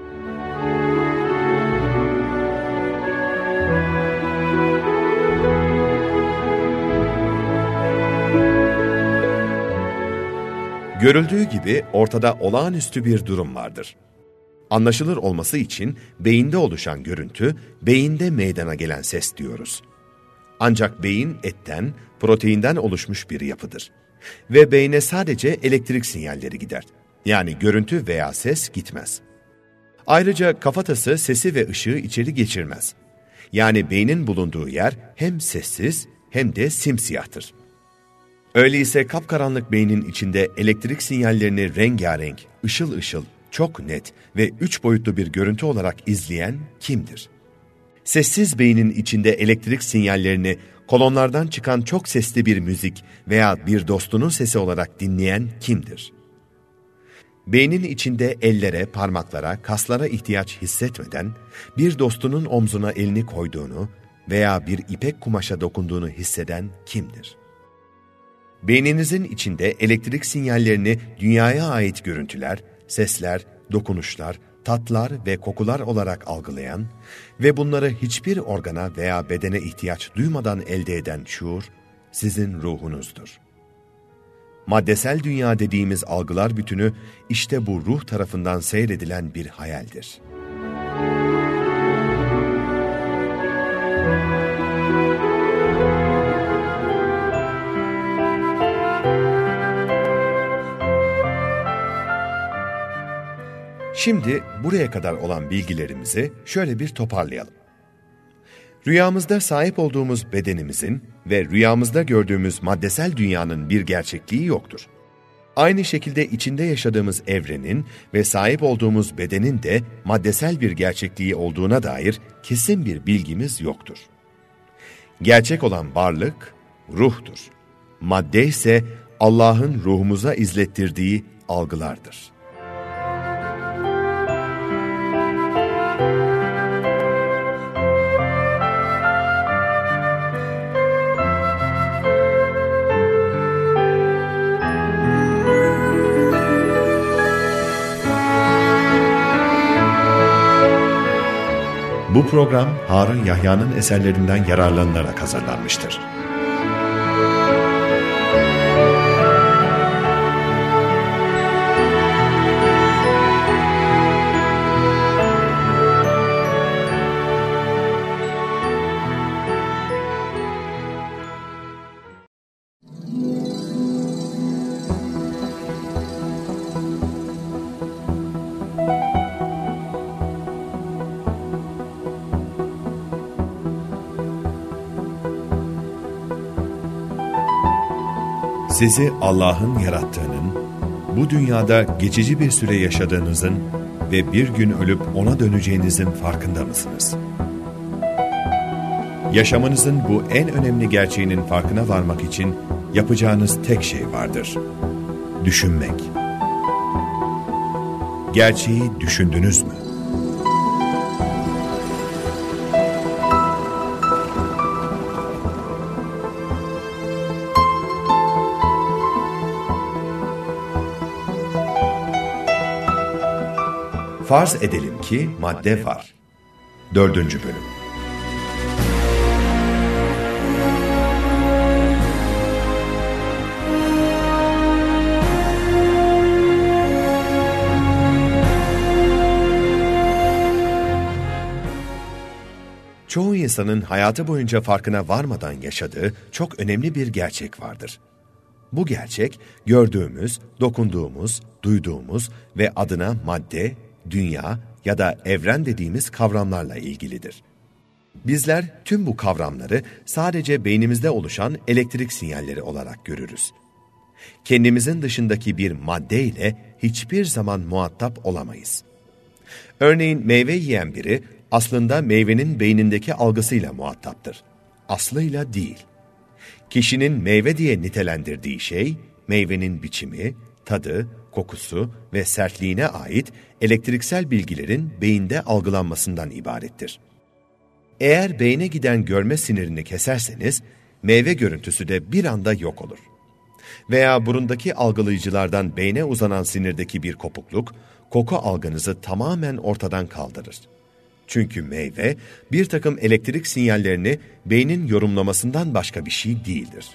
Görüldüğü gibi ortada olağanüstü bir durum vardır. Anlaşılır olması için beyinde oluşan görüntü, beyinde meydana gelen ses diyoruz. Ancak beyin etten, proteinden oluşmuş bir yapıdır. Ve beyne sadece elektrik sinyalleri gider. Yani görüntü veya ses gitmez. Ayrıca kafatası sesi ve ışığı içeri geçirmez. Yani beynin bulunduğu yer hem sessiz hem de simsiyahtır. Öyleyse kapkaranlık beynin içinde elektrik sinyallerini rengarenk, ışıl ışıl, çok net ve 3 boyutlu bir görüntü olarak izleyen kimdir? Sessiz beynin içinde elektrik sinyallerini kolonlardan çıkan çok sesli bir müzik veya bir dostunun sesi olarak dinleyen kimdir? Beynin içinde ellere, parmaklara, kaslara ihtiyaç hissetmeden bir dostunun omzuna elini koyduğunu veya bir ipek kumaşa dokunduğunu hisseden kimdir? Beyninizin içinde elektrik sinyallerini dünyaya ait görüntüler, sesler, dokunuşlar, tatlar ve kokular olarak algılayan ve bunları hiçbir organa veya bedene ihtiyaç duymadan elde eden şuur, sizin ruhunuzdur. Maddesel dünya dediğimiz algılar bütünü, işte bu ruh tarafından seyredilen bir hayaldir. Şimdi buraya kadar olan bilgilerimizi şöyle bir toparlayalım. Rüyamızda sahip olduğumuz bedenimizin ve rüyamızda gördüğümüz maddesel dünyanın bir gerçekliği yoktur. Aynı şekilde içinde yaşadığımız evrenin ve sahip olduğumuz bedenin de maddesel bir gerçekliği olduğuna dair kesin bir bilgimiz yoktur. Gerçek olan varlık, ruhtur. Madde ise Allah'ın ruhumuza izlettirdiği algılardır. Bu program Harun Yahya'nın eserlerinden yararlanılarak hazırlanmıştır. Sizi Allah'ın yarattığının, bu dünyada geçici bir süre yaşadığınızın ve bir gün ölüp ona döneceğinizin farkında mısınız? Yaşamınızın bu en önemli gerçeğinin farkına varmak için yapacağınız tek şey vardır: düşünmek. Gerçeği düşündünüz mü? Farz edelim ki madde var. 4. bölüm. Çoğu insanın hayatı boyunca farkına varmadan yaşadığı çok önemli bir gerçek vardır. Bu gerçek, gördüğümüz, dokunduğumuz, duyduğumuz ve adına madde, dünya ya da evren dediğimiz kavramlarla ilgilidir. Bizler tüm bu kavramları sadece beynimizde oluşan elektrik sinyalleri olarak görürüz. Kendimizin dışındaki bir madde ile hiçbir zaman muhatap olamayız. Örneğin meyve yiyen biri aslında meyvenin beynindeki algısıyla muhataptır. Aslıyla değil. Kişinin meyve diye nitelendirdiği şey, meyvenin biçimi, tadı, kokusu ve sertliğine ait elektriksel bilgilerin beyinde algılanmasından ibarettir. Eğer beyne giden görme sinirini keserseniz, meyve görüntüsü de bir anda yok olur. Veya burundaki algılayıcılardan beyne uzanan sinirdeki bir kopukluk, koku algınızı tamamen ortadan kaldırır. Çünkü meyve, bir takım elektrik sinyallerini beynin yorumlamasından başka bir şey değildir.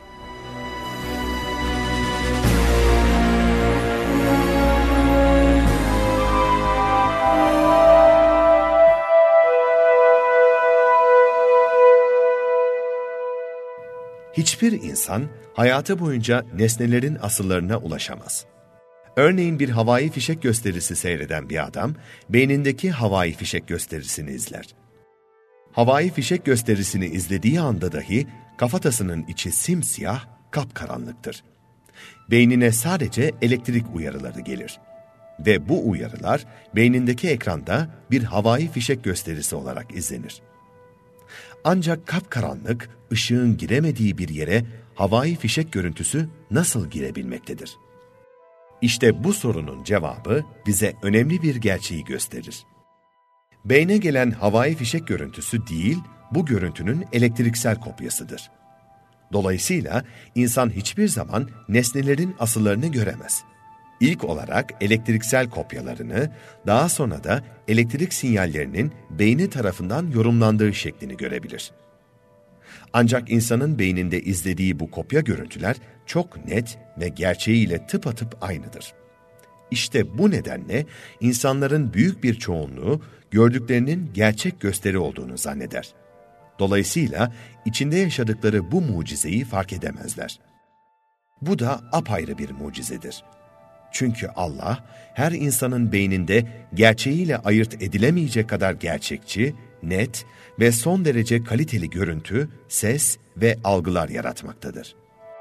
Hiçbir insan hayatı boyunca nesnelerin asıllarına ulaşamaz. Örneğin bir havai fişek gösterisi seyreden bir adam, beynindeki havai fişek gösterisini izler. Havai fişek gösterisini izlediği anda dahi kafatasının içi simsiyah, kapkaranlıktır. Beynine sadece elektrik uyarıları gelir. Ve bu uyarılar beynindeki ekranda bir havai fişek gösterisi olarak izlenir. Ancak kapkaranlık, ışığın giremediği bir yere havai fişek görüntüsü nasıl girebilmektedir? İşte bu sorunun cevabı bize önemli bir gerçeği gösterir. Beyne gelen havai fişek görüntüsü değil, bu görüntünün elektriksel kopyasıdır. Dolayısıyla insan hiçbir zaman nesnelerin asıllarını göremez. İlk olarak elektriksel kopyalarını, daha sonra da elektrik sinyallerinin beyni tarafından yorumlandığı şeklini görebilir. Ancak insanın beyninde izlediği bu kopya görüntüler çok net ve gerçeğiyle tıpatıp aynıdır. İşte bu nedenle insanların büyük bir çoğunluğu gördüklerinin gerçek gösteri olduğunu zanneder. Dolayısıyla içinde yaşadıkları bu mucizeyi fark edemezler. Bu da apayrı bir mucizedir. Çünkü Allah, her insanın beyninde gerçeğiyle ayırt edilemeyecek kadar gerçekçi, net ve son derece kaliteli görüntü, ses ve algılar yaratmaktadır.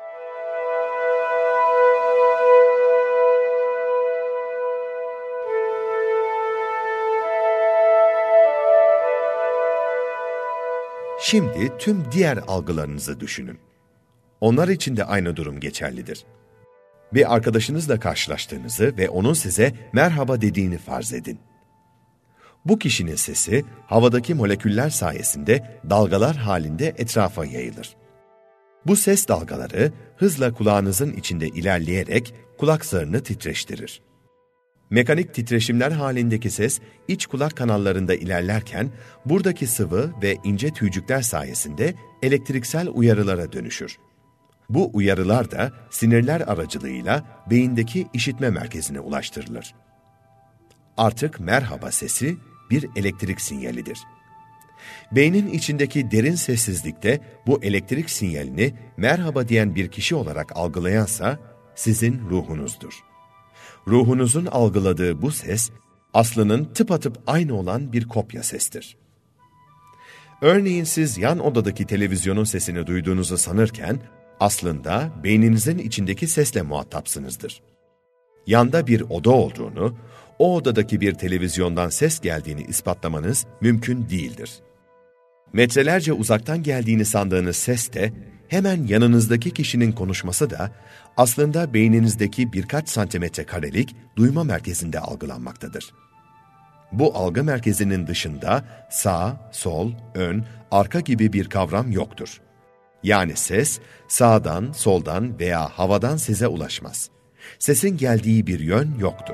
Şimdi tüm diğer algılarınızı düşünün. Onlar için de aynı durum geçerlidir. Bir arkadaşınızla karşılaştığınızı ve onun size merhaba dediğini farz edin. Bu kişinin sesi havadaki moleküller sayesinde dalgalar halinde etrafa yayılır. Bu ses dalgaları hızla kulağınızın içinde ilerleyerek kulak zarını titreştirir. Mekanik titreşimler halindeki ses iç kulak kanallarında ilerlerken buradaki sıvı ve ince tüycükler sayesinde elektriksel uyarılara dönüşür. Bu uyarılar da sinirler aracılığıyla beyindeki işitme merkezine ulaştırılır. Artık merhaba sesi bir elektrik sinyalidir. Beynin içindeki derin sessizlikte bu elektrik sinyalini merhaba diyen bir kişi olarak algılayansa sizin ruhunuzdur. Ruhunuzun algıladığı bu ses, aslının tıpatıp aynı olan bir kopya sestir. Örneğin siz yan odadaki televizyonun sesini duyduğunuzu sanırken, aslında beyninizin içindeki sesle muhatapsınızdır. Yanda bir oda olduğunu, o odadaki bir televizyondan ses geldiğini ispatlamanız mümkün değildir. Metrelerce uzaktan geldiğini sandığınız ses de, hemen yanınızdaki kişinin konuşması da aslında beyninizdeki birkaç santimetre karelik duyma merkezinde algılanmaktadır. Bu algı merkezinin dışında sağ, sol, ön, arka gibi bir kavram yoktur. Yani ses sağdan, soldan veya havadan size ulaşmaz. Sesin geldiği bir yön yoktur.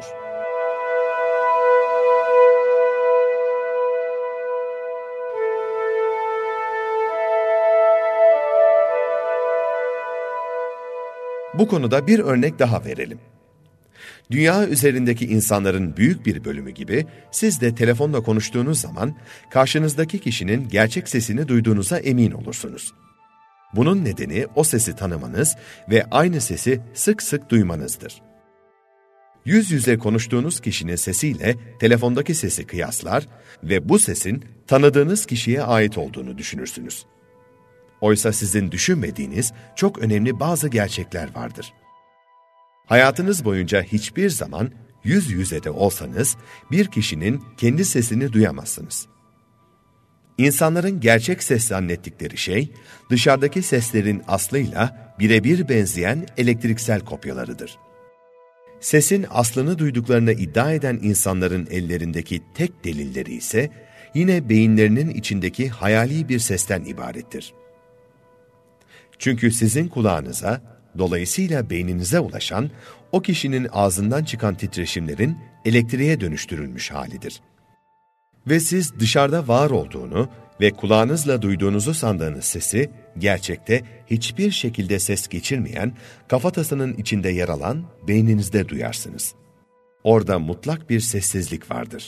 Bu konuda bir örnek daha verelim. Dünya üzerindeki insanların büyük bir bölümü gibi siz de telefonla konuştuğunuz zaman karşınızdaki kişinin gerçek sesini duyduğunuza emin olursunuz. Bunun nedeni o sesi tanımanız ve aynı sesi sık sık duymanızdır. Yüz yüze konuştuğunuz kişinin sesiyle telefondaki sesi kıyaslar ve bu sesin tanıdığınız kişiye ait olduğunu düşünürsünüz. Oysa sizin düşünmediğiniz çok önemli bazı gerçekler vardır. Hayatınız boyunca hiçbir zaman yüz yüze de olsanız bir kişinin kendi sesini duyamazsınız. İnsanların gerçek ses zannettikleri şey, dışarıdaki seslerin aslıyla birebir benzeyen elektriksel kopyalarıdır. Sesin aslını duyduklarını iddia eden insanların ellerindeki tek delilleri ise yine beyinlerinin içindeki hayali bir sesten ibarettir. Çünkü sizin kulağınıza, dolayısıyla beyninize ulaşan o kişinin ağzından çıkan titreşimlerin elektriğe dönüştürülmüş halidir. Ve siz dışarıda var olduğunu ve kulağınızla duyduğunuzu sandığınız sesi, gerçekte hiçbir şekilde ses geçirmeyen, kafatasının içinde yer alan beyninizde duyarsınız. Orada mutlak bir sessizlik vardır.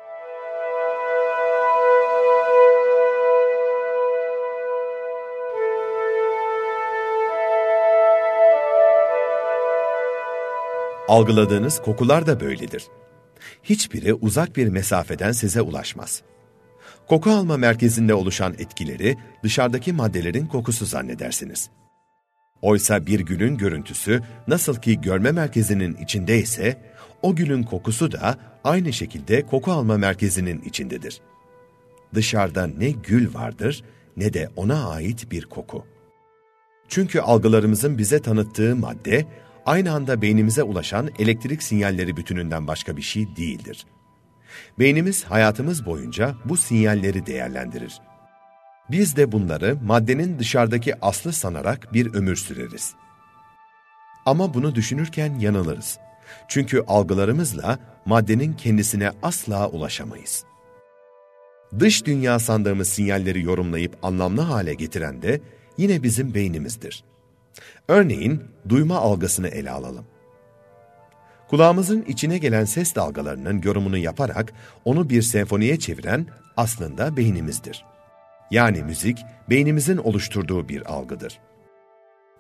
Algıladığınız kokular da böyledir. Hiçbiri uzak bir mesafeden size ulaşmaz. Koku alma merkezinde oluşan etkileri dışarıdaki maddelerin kokusu zannedersiniz. Oysa bir gülün görüntüsü nasıl ki görme merkezinin içindeyse, o gülün kokusu da aynı şekilde koku alma merkezinin içindedir. Dışarıda ne gül vardır ne de ona ait bir koku. Çünkü algılarımızın bize tanıttığı madde, aynı anda beynimize ulaşan elektrik sinyalleri bütününden başka bir şey değildir. Beynimiz hayatımız boyunca bu sinyalleri değerlendirir. Biz de bunları maddenin dışarıdaki aslı sanarak bir ömür süreriz. Ama bunu düşünürken yanılırız. Çünkü algılarımızla maddenin kendisine asla ulaşamayız. Dış dünya sandığımız sinyalleri yorumlayıp anlamlı hale getiren de yine bizim beynimizdir. Örneğin duyma algısını ele alalım. Kulağımızın içine gelen ses dalgalarının yorumunu yaparak onu bir senfoniye çeviren aslında beynimizdir. Yani müzik beynimizin oluşturduğu bir algıdır.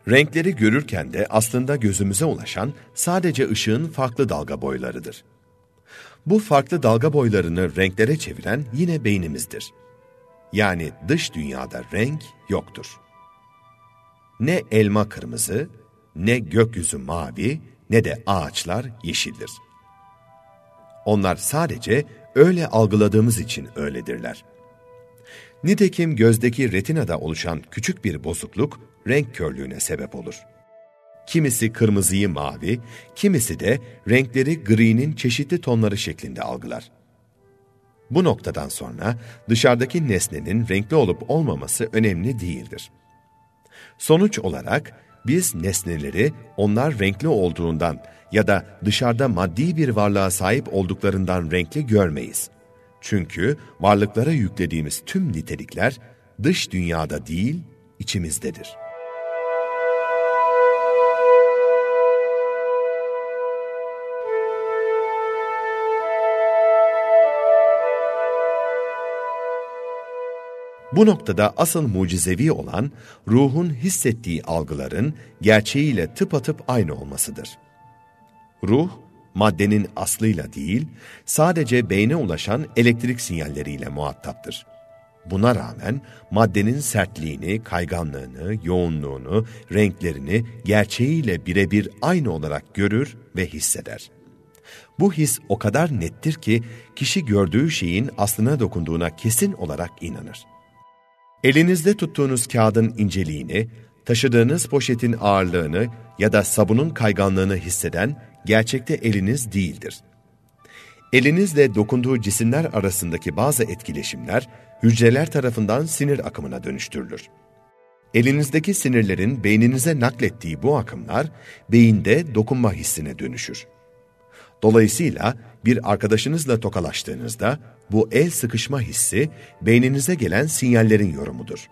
Renkleri görürken de aslında gözümüze ulaşan sadece ışığın farklı dalga boylarıdır. Bu farklı dalga boylarını renklere çeviren yine beynimizdir. Yani dış dünyada renk yoktur. Ne elma kırmızı, ne gökyüzü mavi, ne de ağaçlar yeşildir. Onlar sadece öyle algıladığımız için öyledirler. Nitekim gözdeki retinada oluşan küçük bir bozukluk renk körlüğüne sebep olur. Kimisi kırmızıyı mavi, kimisi de renkleri gri'nin çeşitli tonları şeklinde algılar. Bu noktadan sonra dışarıdaki nesnenin renkli olup olmaması önemli değildir. Sonuç olarak biz nesneleri onlar renkli olduğundan ya da dışarıda maddi bir varlığa sahip olduklarından renkli görmeyiz. Çünkü varlıklara yüklediğimiz tüm nitelikler dış dünyada değil, içimizdedir. Bu noktada asıl mucizevi olan ruhun hissettiği algıların gerçeğiyle tıpatıp aynı olmasıdır. Ruh, maddenin aslıyla değil, sadece beyne ulaşan elektrik sinyalleriyle muhataptır. Buna rağmen maddenin sertliğini, kayganlığını, yoğunluğunu, renklerini gerçeğiyle birebir aynı olarak görür ve hisseder. Bu his o kadar nettir ki kişi gördüğü şeyin aslına dokunduğuna kesin olarak inanır. Elinizde tuttuğunuz kağıdın inceliğini, taşıdığınız poşetin ağırlığını ya da sabunun kayganlığını hisseden gerçekte eliniz değildir. Elinizle dokunduğu cisimler arasındaki bazı etkileşimler hücreler tarafından sinir akımına dönüştürülür. Elinizdeki sinirlerin beyninize naklettiği bu akımlar beyinde dokunma hissine dönüşür. Dolayısıyla bir arkadaşınızla tokalaştığınızda bu el sıkışma hissi beyninize gelen sinyallerin yorumudur.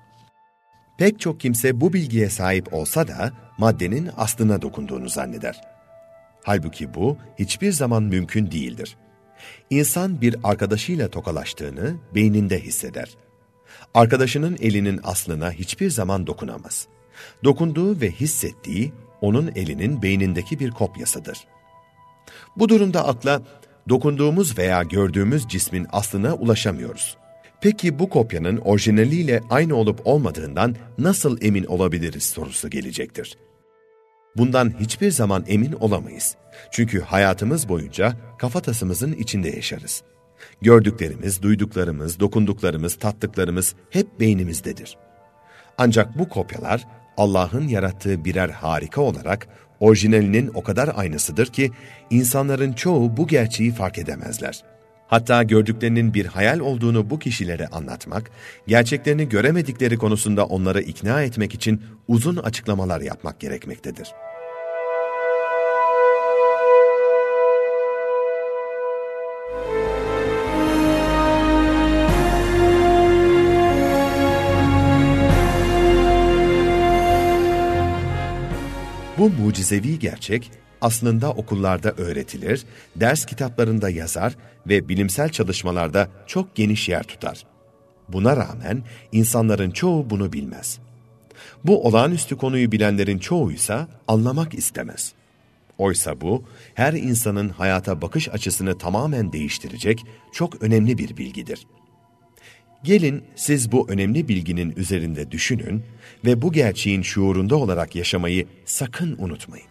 Pek çok kimse bu bilgiye sahip olsa da maddenin aslına dokunduğunu zanneder. Halbuki bu hiçbir zaman mümkün değildir. İnsan bir arkadaşıyla tokalaştığını beyninde hisseder. Arkadaşının elinin aslına hiçbir zaman dokunamaz. Dokunduğu ve hissettiği onun elinin beynindeki bir kopyasıdır. Bu durumda akla dokunduğumuz veya gördüğümüz cismin aslına ulaşamıyoruz. Peki bu kopyanın orijinaliyle aynı olup olmadığından nasıl emin olabiliriz sorusu gelecektir. Bundan hiçbir zaman emin olamayız. Çünkü hayatımız boyunca kafatasımızın içinde yaşarız. Gördüklerimiz, duyduklarımız, dokunduklarımız, tattıklarımız hep beynimizdedir. Ancak bu kopyalar Allah'ın yarattığı birer harika olarak orijinalinin o kadar aynısıdır ki insanların çoğu bu gerçeği fark edemezler. Hatta gördüklerinin bir hayal olduğunu bu kişilere anlatmak, gerçeklerini göremedikleri konusunda onları ikna etmek için uzun açıklamalar yapmak gerekmektedir. Bu mucizevi gerçek aslında okullarda öğretilir, ders kitaplarında yazar ve bilimsel çalışmalarda çok geniş yer tutar. Buna rağmen insanların çoğu bunu bilmez. Bu olağanüstü konuyu bilenlerin çoğuysa anlamak istemez. Oysa bu, her insanın hayata bakış açısını tamamen değiştirecek çok önemli bir bilgidir. Gelin siz bu önemli bilginin üzerinde düşünün ve bu gerçeğin şuurunda olarak yaşamayı sakın unutmayın.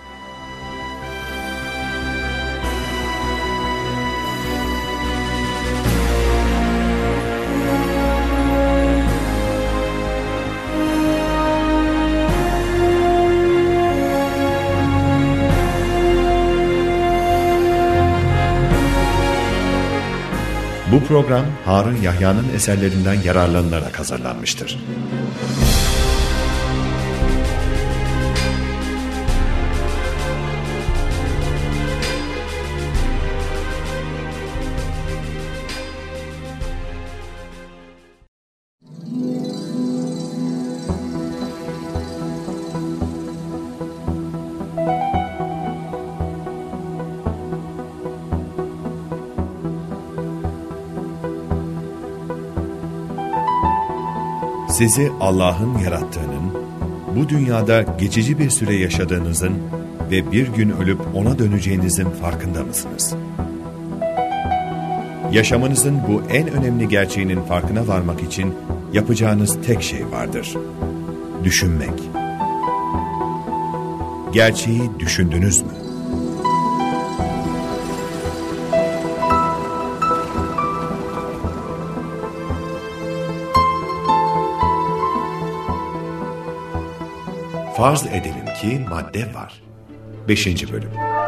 Bu program Harun Yahya'nın eserlerinden yararlanılarak hazırlanmıştır. Sizi Allah'ın yarattığının, Bu dünyada geçici bir süre yaşadığınızın ve bir gün ölüp ona döneceğinizin farkında mısınız? Yaşamanızın bu en önemli gerçeğinin farkına varmak için yapacağınız tek şey vardır. Düşünmek. Gerçeği düşündünüz mü? Farz edelim ki madde var. 5. Bölüm.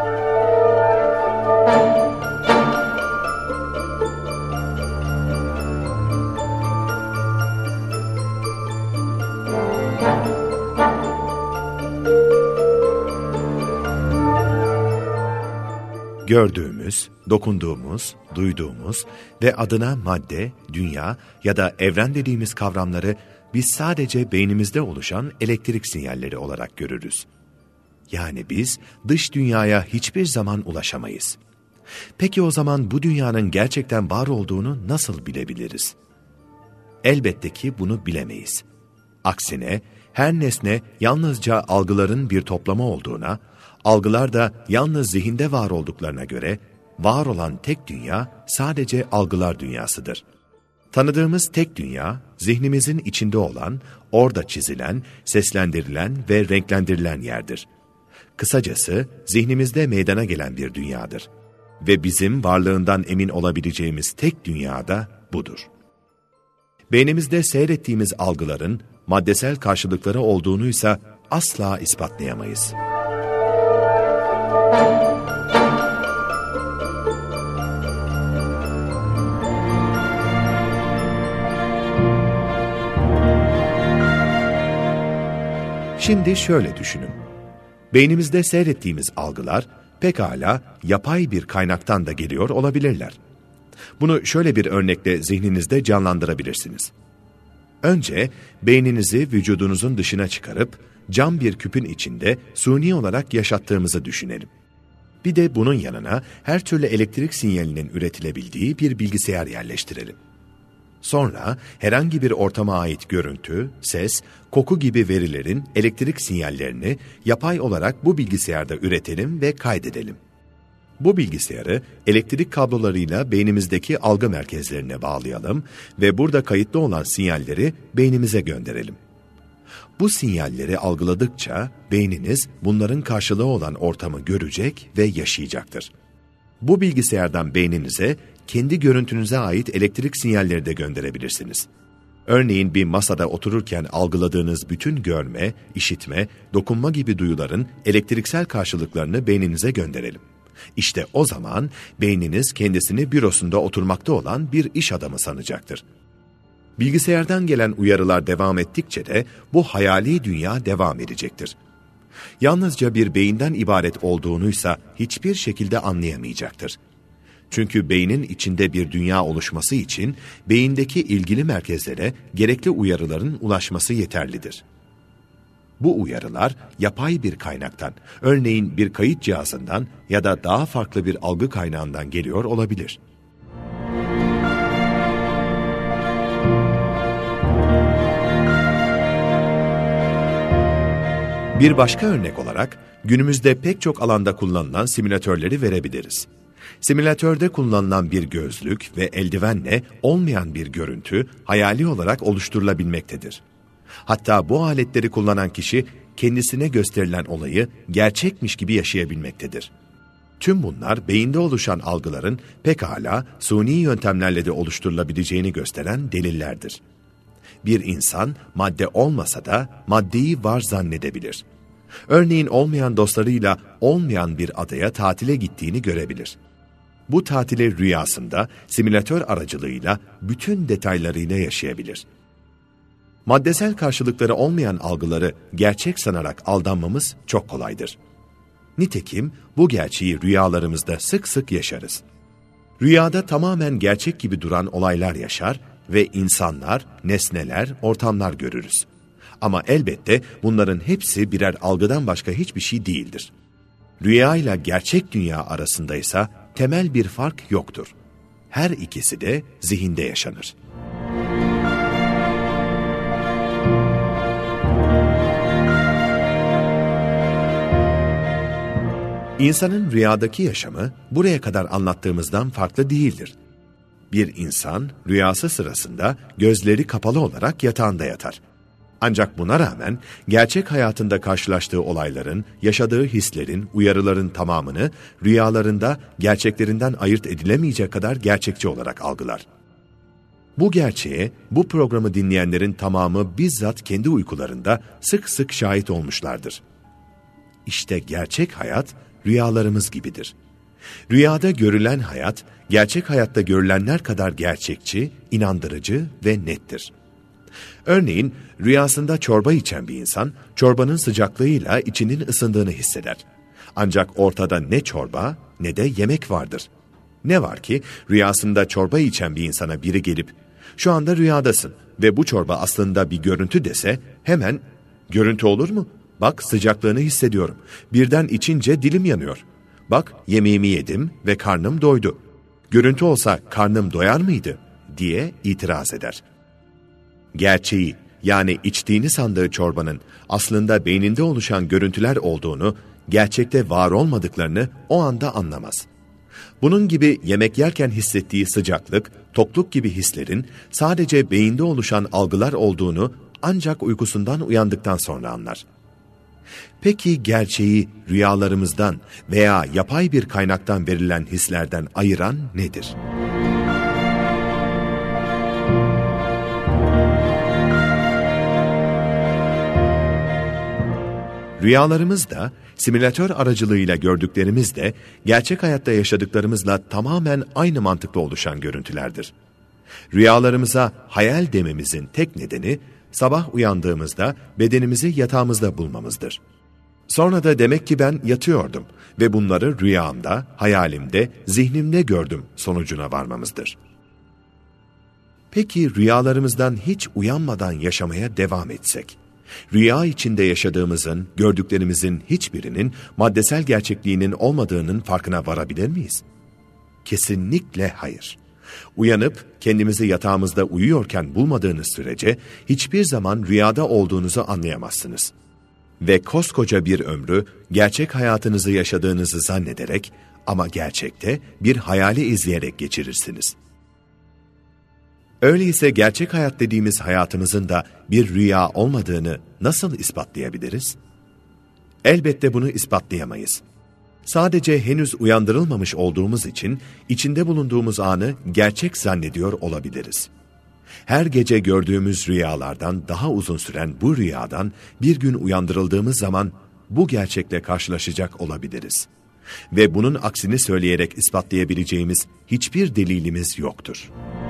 Gördüğümüz, dokunduğumuz, duyduğumuz ve adına madde, dünya ya da evren dediğimiz kavramları biz sadece beynimizde oluşan elektrik sinyalleri olarak görürüz. Yani biz dış dünyaya hiçbir zaman ulaşamayız. Peki o zaman bu dünyanın gerçekten var olduğunu nasıl bilebiliriz? Elbette ki bunu bilemeyiz. Aksine her nesne yalnızca algıların bir toplamı olduğuna, algılar da yalnız zihinde var olduklarına göre, var olan tek dünya sadece algılar dünyasıdır. Tanıdığımız tek dünya, zihnimizin içinde olan, orada çizilen, seslendirilen ve renklendirilen yerdir. Kısacası zihnimizde meydana gelen bir dünyadır. Ve bizim varlığından emin olabileceğimiz tek dünya da budur. Beynimizde seyrettiğimiz algıların maddesel karşılıkları olduğunuysa asla ispatlayamayız. Şimdi şöyle düşünün. Beynimizde seyrettiğimiz algılar pekala yapay bir kaynaktan da geliyor olabilirler. Bunu şöyle bir örnekle zihninizde canlandırabilirsiniz. Önce beyninizi vücudunuzun dışına çıkarıp cam bir küpün içinde suni olarak yaşattığımızı düşünelim. Bir de bunun yanına her türlü elektrik sinyalinin üretilebildiği bir bilgisayar yerleştirelim. Sonra herhangi bir ortama ait görüntü, ses, koku gibi verilerin elektrik sinyallerini yapay olarak bu bilgisayarda üretelim ve kaydedelim. Bu bilgisayarı elektrik kablolarıyla beynimizdeki algı merkezlerine bağlayalım ve burada kayıtlı olan sinyalleri beynimize gönderelim. Bu sinyalleri algıladıkça beyniniz bunların karşılığı olan ortamı görecek ve yaşayacaktır. Bu bilgisayardan beyninize kendi görüntünüze ait elektrik sinyalleri de gönderebilirsiniz. Örneğin bir masada otururken algıladığınız bütün görme, işitme, dokunma gibi duyuların elektriksel karşılıklarını beyninize gönderelim. İşte o zaman beyniniz kendisini bürosunda oturmakta olan bir iş adamı sanacaktır. Bilgisayardan gelen uyarılar devam ettikçe de bu hayali dünya devam edecektir. Yalnızca bir beyinden ibaret olduğunuysa hiçbir şekilde anlayamayacaktır. Çünkü beynin içinde bir dünya oluşması için beyindeki ilgili merkezlere gerekli uyarıların ulaşması yeterlidir. Bu uyarılar yapay bir kaynaktan, örneğin bir kayıt cihazından ya da daha farklı bir algı kaynağından geliyor olabilir. Bir başka örnek olarak günümüzde pek çok alanda kullanılan simülatörleri verebiliriz. Simülatörde kullanılan bir gözlük ve eldivenle olmayan bir görüntü hayali olarak oluşturulabilmektedir. Hatta bu aletleri kullanan kişi kendisine gösterilen olayı gerçekmiş gibi yaşayabilmektedir. Tüm bunlar beyinde oluşan algıların pekala suni yöntemlerle de oluşturulabileceğini gösteren delillerdir. Bir insan madde olmasa da maddeyi var zannedebilir. Örneğin olmayan dostlarıyla olmayan bir adaya tatile gittiğini görebilir. Bu tatili rüyasında simülatör aracılığıyla bütün detaylarıyla yaşayabilir. Maddesel karşılıkları olmayan algıları gerçek sanarak aldanmamız çok kolaydır. Nitekim bu gerçeği rüyalarımızda sık sık yaşarız. Rüyada tamamen gerçek gibi duran olaylar yaşar ve insanlar, nesneler, ortamlar görürüz. Ama elbette bunların hepsi birer algıdan başka hiçbir şey değildir. Rüya ile gerçek dünya arasındaysa temel bir fark yoktur. Her ikisi de zihinde yaşanır. İnsanın rüyadaki yaşamı buraya kadar anlattığımızdan farklı değildir. Bir insan rüyası sırasında gözleri kapalı olarak yatağında yatar. Ancak buna rağmen gerçek hayatında karşılaştığı olayların, yaşadığı hislerin, uyarıların tamamını rüyalarında gerçeklerinden ayırt edilemeyecek kadar gerçekçi olarak algılar. Bu gerçeğe bu programı dinleyenlerin tamamı bizzat kendi uykularında sık sık şahit olmuşlardır. İşte gerçek hayat rüyalarımız gibidir. Rüyada görülen hayat, gerçek hayatta görülenler kadar gerçekçi, inandırıcı ve nettir. Örneğin rüyasında çorba içen bir insan, çorbanın sıcaklığıyla içinin ısındığını hisseder. Ancak ortada ne çorba ne de yemek vardır. Ne var ki rüyasında çorba içen bir insana biri gelip, "Şu anda rüyadasın ve bu çorba aslında bir görüntü" dese, hemen "Görüntü olur mu? Bak sıcaklığını hissediyorum. Birden içince dilim yanıyor. Bak yemeğimi yedim ve karnım doydu. Görüntü olsa karnım doyar mıydı?" diye itiraz eder. Gerçeği, yani içtiğini sandığı çorbanın aslında beyninde oluşan görüntüler olduğunu, gerçekte var olmadıklarını o anda anlamaz. Bunun gibi yemek yerken hissettiği sıcaklık, tokluk gibi hislerin sadece beyinde oluşan algılar olduğunu ancak uykusundan uyandıktan sonra anlar. Peki gerçeği rüyalarımızdan veya yapay bir kaynaktan verilen hislerden ayıran nedir? Rüyalarımız da, simülatör aracılığıyla gördüklerimiz de, gerçek hayatta yaşadıklarımızla tamamen aynı mantıkla oluşan görüntülerdir. Rüyalarımıza hayal dememizin tek nedeni, sabah uyandığımızda bedenimizi yatağımızda bulmamızdır. Sonra da demek ki ben yatıyordum ve bunları rüyamda, hayalimde, zihnimde gördüm sonucuna varmamızdır. Peki rüyalarımızdan hiç uyanmadan yaşamaya devam etsek? Rüya içinde yaşadığımızın, gördüklerimizin hiçbirinin maddesel gerçekliğinin olmadığının farkına varabilir miyiz? Kesinlikle hayır. Uyanıp kendimizi yatağımızda uyuyorken bulmadığınız sürece hiçbir zaman rüyada olduğunuzu anlayamazsınız. Ve koskoca bir ömrü gerçek hayatınızı yaşadığınızı zannederek ama gerçekte bir hayali izleyerek geçirirsiniz. Öyleyse gerçek hayat dediğimiz hayatımızın da bir rüya olmadığını nasıl ispatlayabiliriz? Elbette bunu ispatlayamayız. Sadece henüz uyandırılmamış olduğumuz için içinde bulunduğumuz anı gerçek zannediyor olabiliriz. Her gece gördüğümüz rüyalardan daha uzun süren bu rüyadan bir gün uyandırıldığımız zaman bu gerçekle karşılaşacak olabiliriz. Ve bunun aksini söyleyerek ispatlayabileceğimiz hiçbir delilimiz yoktur.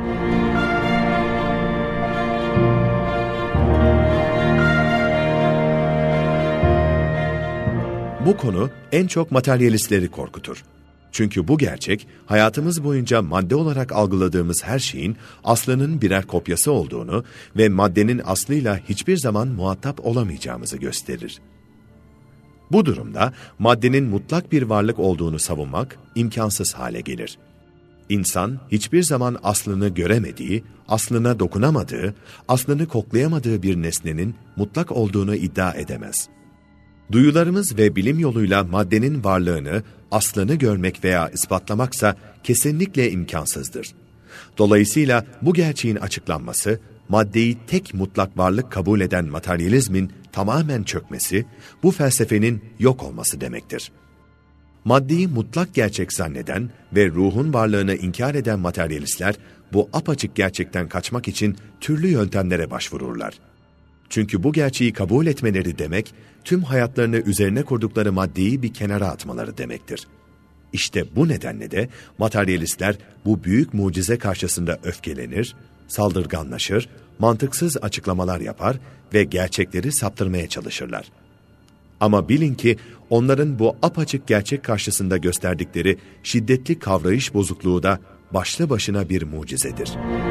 Bu konu en çok materyalistleri korkutur. Çünkü bu gerçek, hayatımız boyunca madde olarak algıladığımız her şeyin aslının birer kopyası olduğunu ve maddenin aslıyla hiçbir zaman muhatap olamayacağımızı gösterir. Bu durumda maddenin mutlak bir varlık olduğunu savunmak imkansız hale gelir. İnsan hiçbir zaman aslını göremediği, aslına dokunamadığı, aslını koklayamadığı bir nesnenin mutlak olduğunu iddia edemez. Duyularımız ve bilim yoluyla maddenin varlığını, aslını görmek veya ispatlamaksa kesinlikle imkansızdır. Dolayısıyla bu gerçeğin açıklanması, maddeyi tek mutlak varlık kabul eden materyalizmin tamamen çökmesi, bu felsefenin yok olması demektir. Maddeyi mutlak gerçek zanneden ve ruhun varlığını inkar eden materyalistler, bu apaçık gerçekten kaçmak için türlü yöntemlere başvururlar. Çünkü bu gerçeği kabul etmeleri demek, tüm hayatlarını üzerine kurdukları maddeyi bir kenara atmaları demektir. İşte bu nedenle de materyalistler bu büyük mucize karşısında öfkelenir, saldırganlaşır, mantıksız açıklamalar yapar ve gerçekleri saptırmaya çalışırlar. Ama bilin ki onların bu apaçık gerçek karşısında gösterdikleri şiddetli kavrayış bozukluğu da başlı başına bir mucizedir.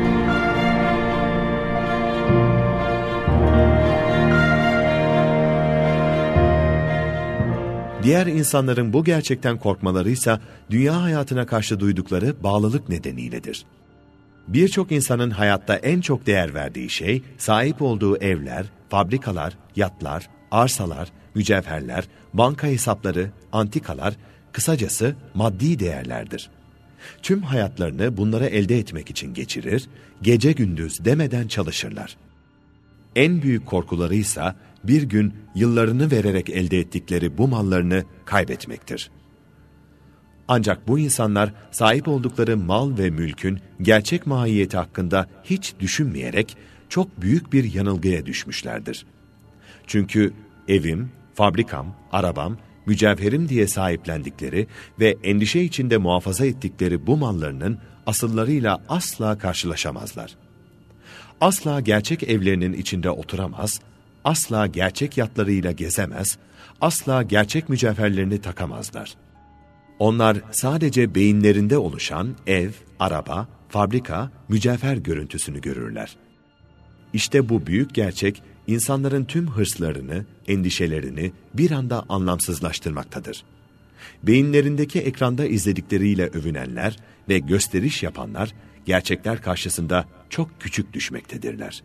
Diğer insanların bu gerçekten korkmalarıysa dünya hayatına karşı duydukları bağlılık nedeniyledir. Birçok insanın hayatta en çok değer verdiği şey, sahip olduğu evler, fabrikalar, yatlar, arsalar, mücevherler, banka hesapları, antikalar, kısacası maddi değerlerdir. Tüm hayatlarını bunları elde etmek için geçirir, gece gündüz demeden çalışırlar. En büyük korkuları ise bir gün yıllarını vererek elde ettikleri bu mallarını kaybetmektir. Ancak bu insanlar sahip oldukları mal ve mülkün gerçek mahiyeti hakkında hiç düşünmeyerek çok büyük bir yanılgıya düşmüşlerdir. Çünkü evim, fabrikam, arabam, mücevherim diye sahiplendikleri ve endişe içinde muhafaza ettikleri bu mallarının asıllarıyla asla karşılaşamazlar. Asla gerçek evlerinin içinde oturamaz, asla gerçek yatlarıyla gezemez, asla gerçek mücevherlerini takamazlar. Onlar sadece beyinlerinde oluşan ev, araba, fabrika, mücevher görüntüsünü görürler. İşte bu büyük gerçek, insanların tüm hırslarını, endişelerini bir anda anlamsızlaştırmaktadır. Beyinlerindeki ekranda izledikleriyle övünenler ve gösteriş yapanlar, gerçekler karşısında çok küçük düşmektedirler.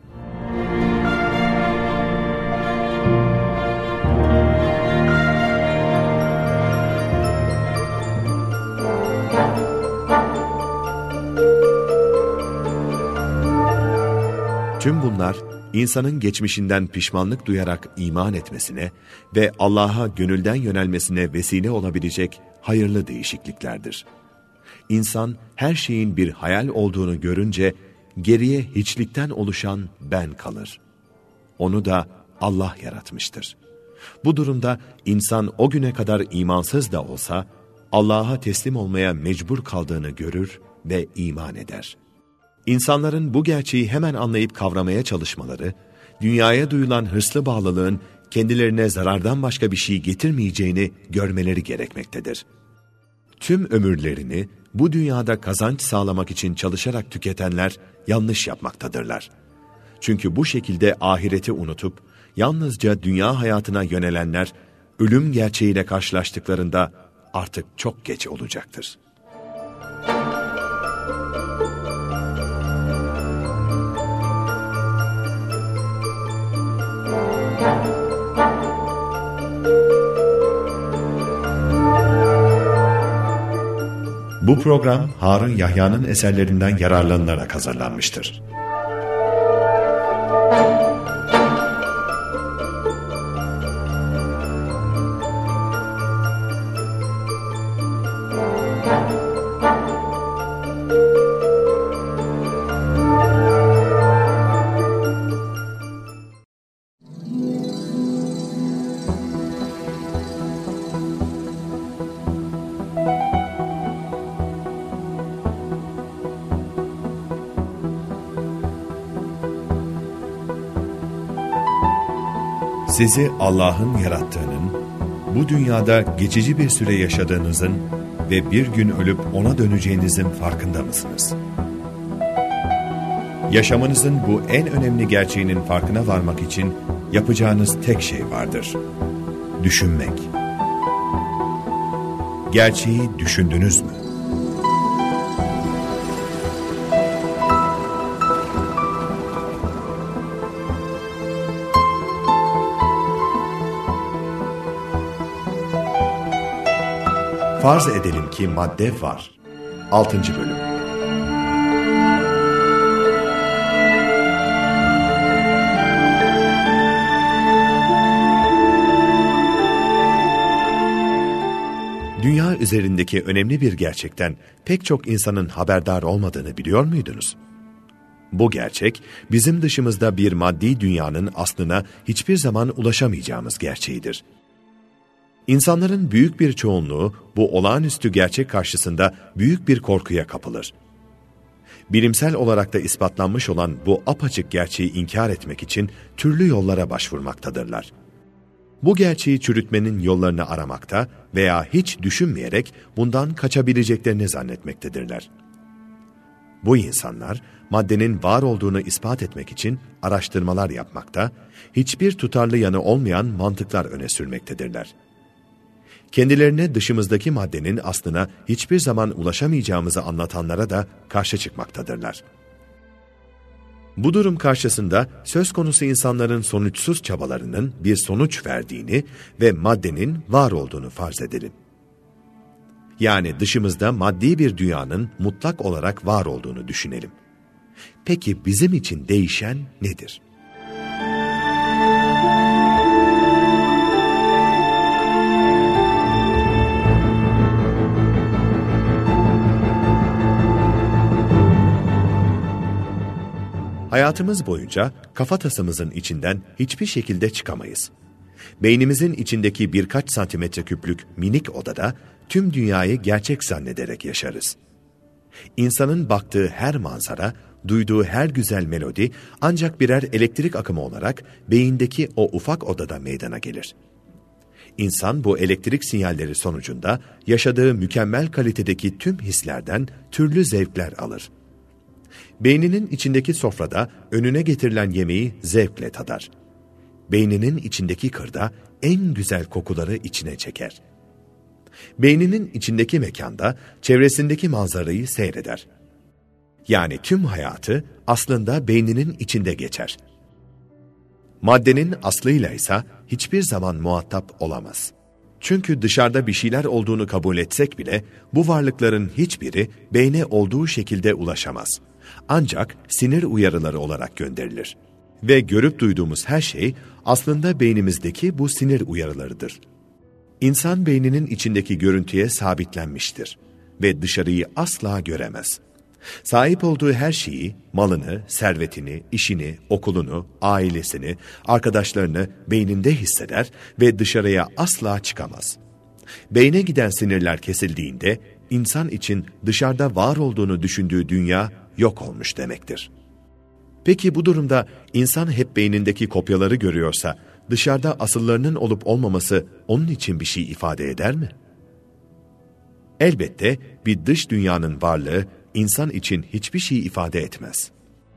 Tüm bunlar, insanın geçmişinden pişmanlık duyarak iman etmesine ve Allah'a gönülden yönelmesine vesile olabilecek hayırlı değişikliklerdir. İnsan her şeyin bir hayal olduğunu görünce geriye hiçlikten oluşan ben kalır. Onu da Allah yaratmıştır. Bu durumda insan o güne kadar imansız da olsa Allah'a teslim olmaya mecbur kaldığını görür ve iman eder. İnsanların bu gerçeği hemen anlayıp kavramaya çalışmaları, dünyaya duyulan hırslı bağlılığın kendilerine zarardan başka bir şey getirmeyeceğini görmeleri gerekmektedir. Tüm ömürlerini bu dünyada kazanç sağlamak için çalışarak tüketenler yanlış yapmaktadırlar. Çünkü bu şekilde ahireti unutup yalnızca dünya hayatına yönelenler ölüm gerçeğiyle karşılaştıklarında artık çok geç olacaktır. Bu program Harun Yahya'nın eserlerinden yararlanılarak hazırlanmıştır. Sizi Allah'ın yarattığının, bu dünyada geçici bir süre yaşadığınızın ve bir gün ölüp ona döneceğinizin farkında mısınız? Yaşamınızın bu en önemli gerçeğinin farkına varmak için yapacağınız tek şey vardır: düşünmek. Gerçeği düşündünüz mü? Farz edelim ki madde var. 6. bölüm. Dünya üzerindeki önemli bir gerçekten pek çok insanın haberdar olmadığını biliyor muydunuz? Bu gerçek, bizim dışımızda bir maddi dünyanın aslına hiçbir zaman ulaşamayacağımız gerçeğidir. İnsanların büyük bir çoğunluğu bu olağanüstü gerçek karşısında büyük bir korkuya kapılır. Bilimsel olarak da ispatlanmış olan bu apaçık gerçeği inkar etmek için türlü yollara başvurmaktadırlar. Bu gerçeği çürütmenin yollarını aramakta veya hiç düşünmeyerek bundan kaçabileceklerini zannetmektedirler. Bu insanlar, maddenin var olduğunu ispat etmek için araştırmalar yapmakta, hiçbir tutarlı yanı olmayan mantıklar öne sürmektedirler. Kendilerine dışımızdaki maddenin aslına hiçbir zaman ulaşamayacağımızı anlatanlara da karşı çıkmaktadırlar. Bu durum karşısında söz konusu insanların sonuçsuz çabalarının bir sonuç verdiğini ve maddenin var olduğunu farz edelim. Yani dışımızda maddi bir dünyanın mutlak olarak var olduğunu düşünelim. Peki bizim için değişen nedir? Hayatımız boyunca kafatasımızın içinden hiçbir şekilde çıkamayız. Beynimizin içindeki birkaç santimetre küplük minik odada tüm dünyayı gerçek zannederek yaşarız. İnsanın baktığı her manzara, duyduğu her güzel melodi ancak birer elektrik akımı olarak beyindeki o ufak odada meydana gelir. İnsan bu elektrik sinyalleri sonucunda yaşadığı mükemmel kalitedeki tüm hislerden türlü zevkler alır. Beyninin içindeki sofrada önüne getirilen yemeği zevkle tadar. Beyninin içindeki kırda en güzel kokuları içine çeker. Beyninin içindeki mekanda çevresindeki manzarayı seyreder. Yani tüm hayatı aslında beyninin içinde geçer. Maddenin aslıyla ise hiçbir zaman muhatap olamaz. Çünkü dışarıda bir şeyler olduğunu kabul etsek bile bu varlıkların hiçbiri beyne olduğu şekilde ulaşamaz. Ancak sinir uyarıları olarak gönderilir. Ve görüp duyduğumuz her şey aslında beynimizdeki bu sinir uyarılarıdır. İnsan beyninin içindeki görüntüye sabitlenmiştir ve dışarıyı asla göremez. Sahip olduğu her şeyi, malını, servetini, işini, okulunu, ailesini, arkadaşlarını beyninde hisseder ve dışarıya asla çıkamaz. Beyne giden sinirler kesildiğinde insan için dışarıda var olduğunu düşündüğü dünya yok olmuş demektir. Peki bu durumda insan hep beynindeki kopyaları görüyorsa, dışarıda asıllarının olup olmaması onun için bir şey ifade eder mi? Elbette bir dış dünyanın varlığı insan için hiçbir şey ifade etmez.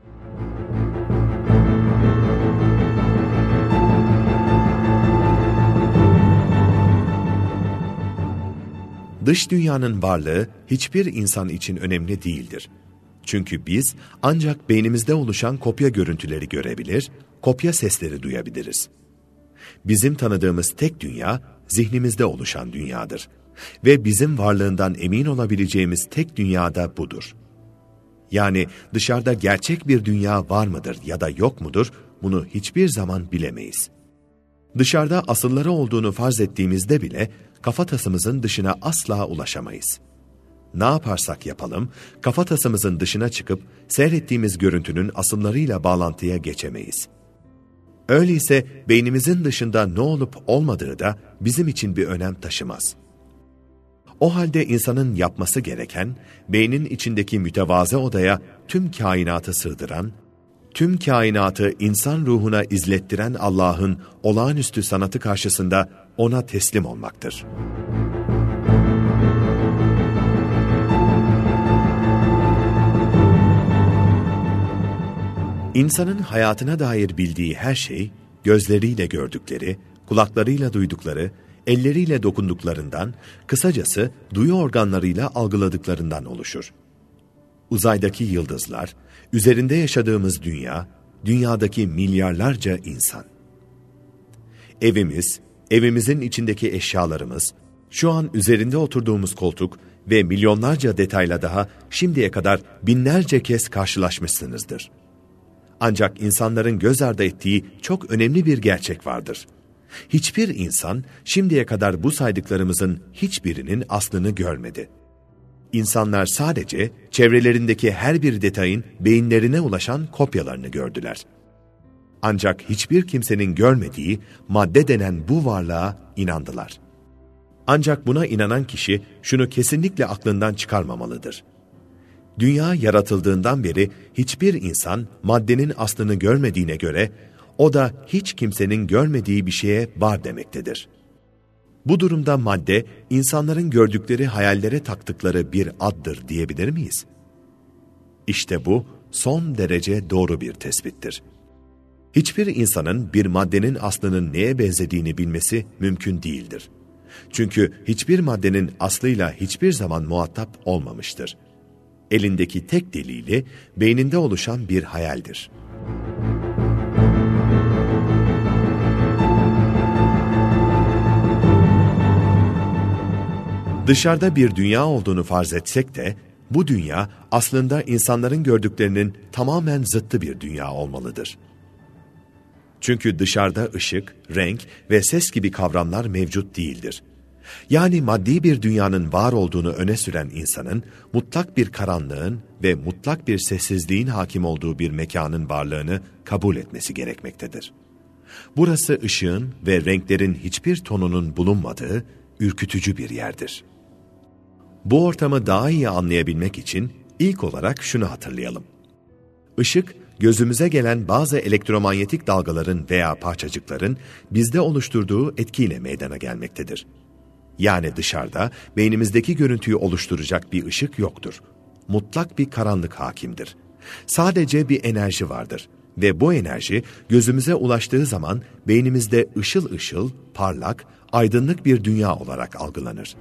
Dış dünyanın varlığı hiçbir insan için önemli değildir. Çünkü biz ancak beynimizde oluşan kopya görüntüleri görebilir, kopya sesleri duyabiliriz. Bizim tanıdığımız tek dünya, zihnimizde oluşan dünyadır. Ve bizim varlığından emin olabileceğimiz tek dünya da budur. Yani dışarıda gerçek bir dünya var mıdır ya da yok mudur, bunu hiçbir zaman bilemeyiz. Dışarıda asılları olduğunu farz ettiğimizde bile kafatasımızın dışına asla ulaşamayız. Ne yaparsak yapalım, kafatasımızın dışına çıkıp seyrettiğimiz görüntünün asıllarıyla bağlantıya geçemeyiz. Öyleyse beynimizin dışında ne olup olmadığı da bizim için bir önem taşımaz. O halde insanın yapması gereken, beynin içindeki mütevazı odaya tüm kainatı sığdıran, tüm kainatı insan ruhuna izlettiren Allah'ın olağanüstü sanatı karşısında ona teslim olmaktır. İnsanın hayatına dair bildiği her şey, gözleriyle gördükleri, kulaklarıyla duydukları, elleriyle dokunduklarından, kısacası duyu organlarıyla algıladıklarından oluşur. Uzaydaki yıldızlar, üzerinde yaşadığımız dünya, dünyadaki milyarlarca insan. Evimiz, evimizin içindeki eşyalarımız, şu an üzerinde oturduğumuz koltuk ve milyonlarca detayla daha şimdiye kadar binlerce kez karşılaşmışsınızdır. Ancak insanların göz ardı ettiği çok önemli bir gerçek vardır. Hiçbir insan şimdiye kadar bu saydıklarımızın hiçbirinin aslını görmedi. İnsanlar sadece çevrelerindeki her bir detayın beyinlerine ulaşan kopyalarını gördüler. Ancak hiçbir kimsenin görmediği madde denen bu varlığa inandılar. Ancak buna inanan kişi şunu kesinlikle aklından çıkarmamalıdır. Dünya yaratıldığından beri hiçbir insan maddenin aslını görmediğine göre, o da hiç kimsenin görmediği bir şeye var demektedir. Bu durumda madde, insanların gördükleri hayallere taktıkları bir addır diyebilir miyiz? İşte bu son derece doğru bir tespittir. Hiçbir insanın bir maddenin aslının neye benzediğini bilmesi mümkün değildir. Çünkü hiçbir maddenin aslıyla hiçbir zaman muhatap olmamıştır. Elindeki tek delili beyninde oluşan bir hayaldir. Dışarıda bir dünya olduğunu farz etsek de, bu dünya aslında insanların gördüklerinin tamamen zıttı bir dünya olmalıdır. Çünkü dışarıda ışık, renk ve ses gibi kavramlar mevcut değildir. Yani maddi bir dünyanın var olduğunu öne süren insanın, mutlak bir karanlığın ve mutlak bir sessizliğin hakim olduğu bir mekanın varlığını kabul etmesi gerekmektedir. Burası ışığın ve renklerin hiçbir tonunun bulunmadığı, ürkütücü bir yerdir. Bu ortamı daha iyi anlayabilmek için ilk olarak şunu hatırlayalım. Işık, gözümüze gelen bazı elektromanyetik dalgaların veya parçacıkların bizde oluşturduğu etkiyle meydana gelmektedir. Yani dışarıda beynimizdeki görüntüyü oluşturacak bir ışık yoktur. Mutlak bir karanlık hakimdir. Sadece bir enerji vardır ve bu enerji gözümüze ulaştığı zaman beynimizde ışıl ışıl, parlak, aydınlık bir dünya olarak algılanır.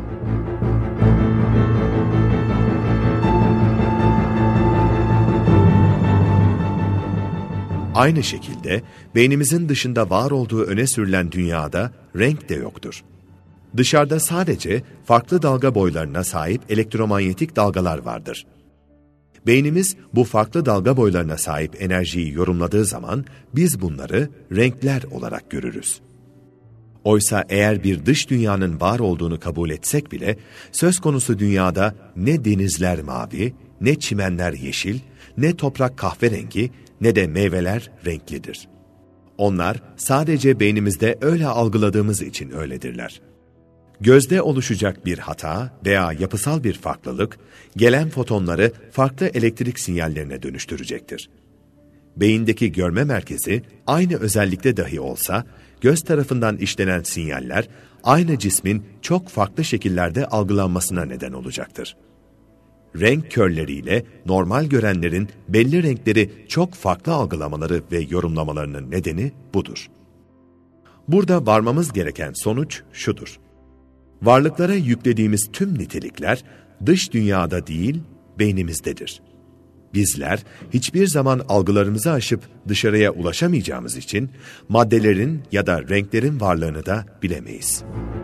Aynı şekilde beynimizin dışında var olduğu öne sürülen dünyada renk de yoktur. Dışarıda sadece farklı dalga boylarına sahip elektromanyetik dalgalar vardır. Beynimiz bu farklı dalga boylarına sahip enerjiyi yorumladığı zaman biz bunları renkler olarak görürüz. Oysa eğer bir dış dünyanın var olduğunu kabul etsek bile söz konusu dünyada ne denizler mavi, ne çimenler yeşil, ne toprak kahverengi, ne de meyveler renklidir. Onlar sadece beynimizde öyle algıladığımız için öyledirler. Gözde oluşacak bir hata veya yapısal bir farklılık, gelen fotonları farklı elektrik sinyallerine dönüştürecektir. Beyindeki görme merkezi aynı özellikte dahi olsa, göz tarafından işlenen sinyaller aynı cismin çok farklı şekillerde algılanmasına neden olacaktır. Renk körleriyle normal görenlerin belli renkleri çok farklı algılamaları ve yorumlamalarının nedeni budur. Burada varmamız gereken sonuç şudur. Varlıklara yüklediğimiz tüm nitelikler dış dünyada değil, beynimizdedir. Bizler hiçbir zaman algılarımızı aşıp dışarıya ulaşamayacağımız için maddelerin ya da renklerin varlığını da bilemeyiz.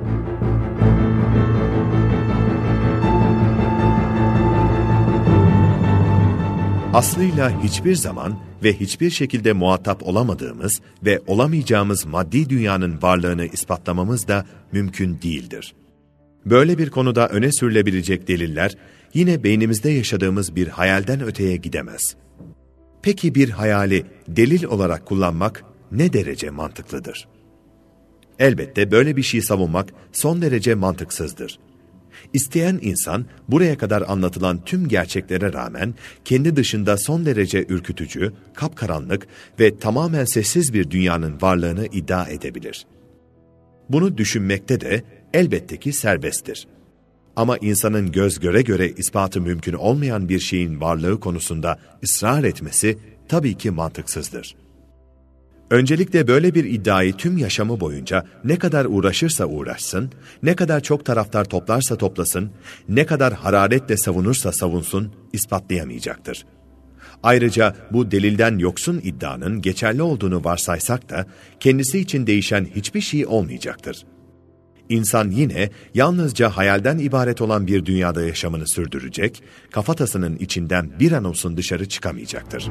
Aslıyla hiçbir zaman ve hiçbir şekilde muhatap olamadığımız ve olamayacağımız maddi dünyanın varlığını ispatlamamız da mümkün değildir. Böyle bir konuda öne sürülebilecek deliller yine beynimizde yaşadığımız bir hayalden öteye gidemez. Peki bir hayali delil olarak kullanmak ne derece mantıklıdır? Elbette böyle bir şey savunmak son derece mantıksızdır. İsteyen insan buraya kadar anlatılan tüm gerçeklere rağmen kendi dışında son derece ürkütücü, kapkaranlık ve tamamen sessiz bir dünyanın varlığını iddia edebilir. Bunu düşünmekte de elbette ki serbesttir. Ama insanın göz göre göre ispatı mümkün olmayan bir şeyin varlığı konusunda ısrar etmesi tabii ki mantıksızdır. Öncelikle böyle bir iddiayı tüm yaşamı boyunca ne kadar uğraşırsa uğraşsın, ne kadar çok taraftar toplarsa toplasın, ne kadar hararetle savunursa savunsun, ispatlayamayacaktır. Ayrıca bu delilden yoksun iddianın geçerli olduğunu varsaysak da, kendisi için değişen hiçbir şey olmayacaktır. İnsan yine yalnızca hayalden ibaret olan bir dünyada yaşamını sürdürecek, kafatasının içinden bir an olsun dışarı çıkamayacaktır.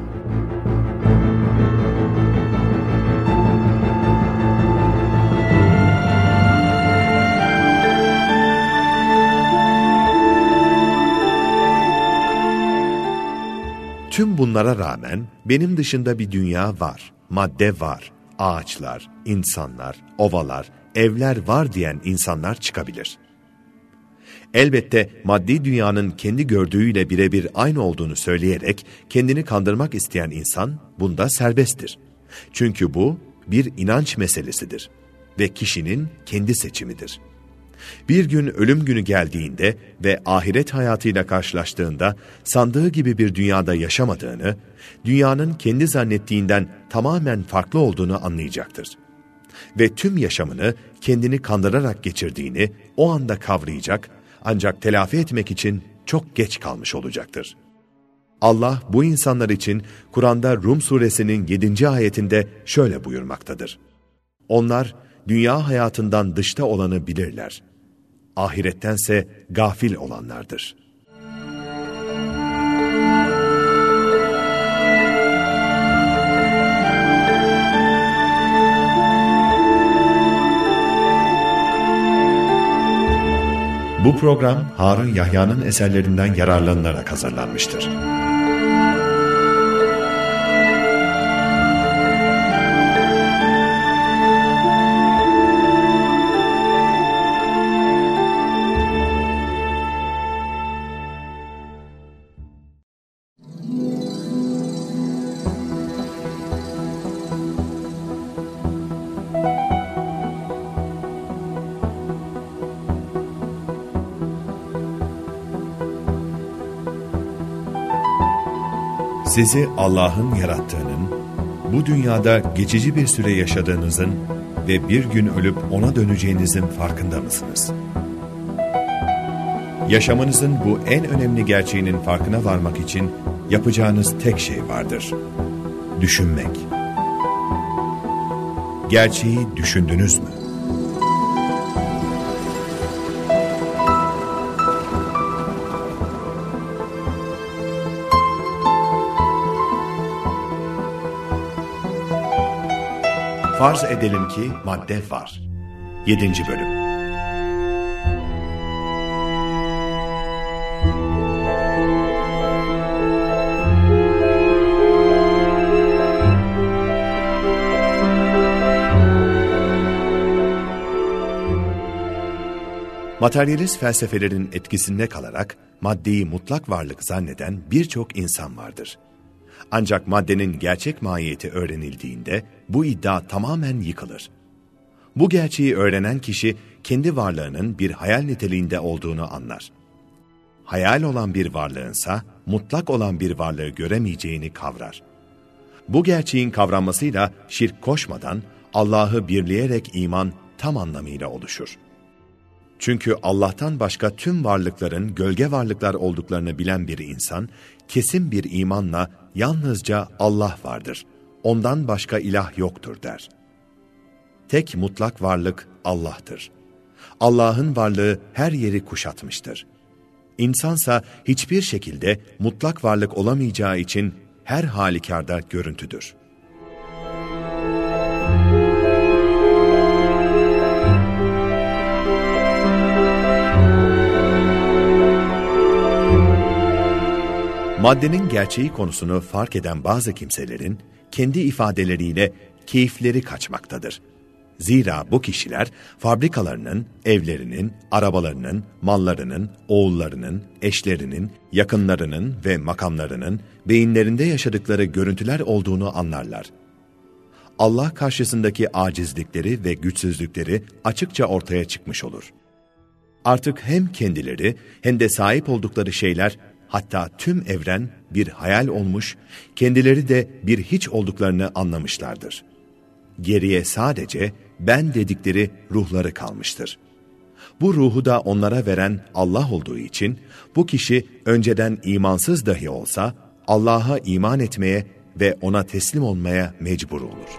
Tüm bunlara rağmen benim dışında bir dünya var, madde var, ağaçlar, insanlar, ovalar, evler var diyen insanlar çıkabilir. Elbette maddi dünyanın kendi gördüğüyle birebir aynı olduğunu söyleyerek kendini kandırmak isteyen insan bunda serbesttir. Çünkü bu bir inanç meselesidir ve kişinin kendi seçimidir. Bir gün ölüm günü geldiğinde ve ahiret hayatıyla karşılaştığında sandığı gibi bir dünyada yaşamadığını, dünyanın kendi zannettiğinden tamamen farklı olduğunu anlayacaktır. Ve tüm yaşamını kendini kandırarak geçirdiğini o anda kavrayacak, ancak telafi etmek için çok geç kalmış olacaktır. Allah bu insanlar için Kur'an'da Rum suresinin 7. ayetinde şöyle buyurmaktadır. Onlar dünya hayatından dışta olanı bilirler. ahirettense gafil olanlardır. Bu program Harun Yahya'nın eserlerinden yararlanılarak hazırlanmıştır. Sizi Allah'ın yarattığının, bu dünyada geçici bir süre yaşadığınızın ve bir gün ölüp ona döneceğinizin farkında mısınız? Yaşamanızın bu en önemli gerçeğinin farkına varmak için yapacağınız tek şey vardır: düşünmek. Gerçeği düşündünüz mü? Farz edelim ki madde var. 7. Bölüm. Materyalist felsefelerin etkisinde kalarak maddeyi mutlak varlık zanneden birçok insan vardır. Ancak maddenin gerçek mahiyeti öğrenildiğinde bu iddia tamamen yıkılır. Bu gerçeği öğrenen kişi kendi varlığının bir hayal niteliğinde olduğunu anlar. Hayal olan bir varlığınsa mutlak olan bir varlığı göremeyeceğini kavrar. Bu gerçeğin kavranmasıyla şirk koşmadan Allah'ı birleyerek iman tam anlamıyla oluşur. Çünkü Allah'tan başka tüm varlıkların gölge varlıklar olduklarını bilen bir insan, kesin bir imanla yalnızca Allah vardır, ondan başka ilah yoktur der. Tek mutlak varlık Allah'tır. Allah'ın varlığı her yeri kuşatmıştır. İnsansa hiçbir şekilde mutlak varlık olamayacağı için her halükarda görüntüdür. Maddenin gerçeği konusunu fark eden bazı kimselerin kendi ifadeleriyle keyifleri kaçmaktadır. Zira bu kişiler fabrikalarının, evlerinin, arabalarının, mallarının, oğullarının, eşlerinin, yakınlarının ve makamlarının beyinlerinde yaşadıkları görüntüler olduğunu anlarlar. Allah karşısındaki acizlikleri ve güçsüzlükleri açıkça ortaya çıkmış olur. Artık hem kendileri hem de sahip oldukları şeyler, hatta tüm evren bir hayal olmuş, kendileri de bir hiç olduklarını anlamışlardır. Geriye sadece ben dedikleri ruhları kalmıştır. Bu ruhu da onlara veren Allah olduğu için, bu kişi önceden imansız dahi olsa, Allah'a iman etmeye ve ona teslim olmaya mecbur olur.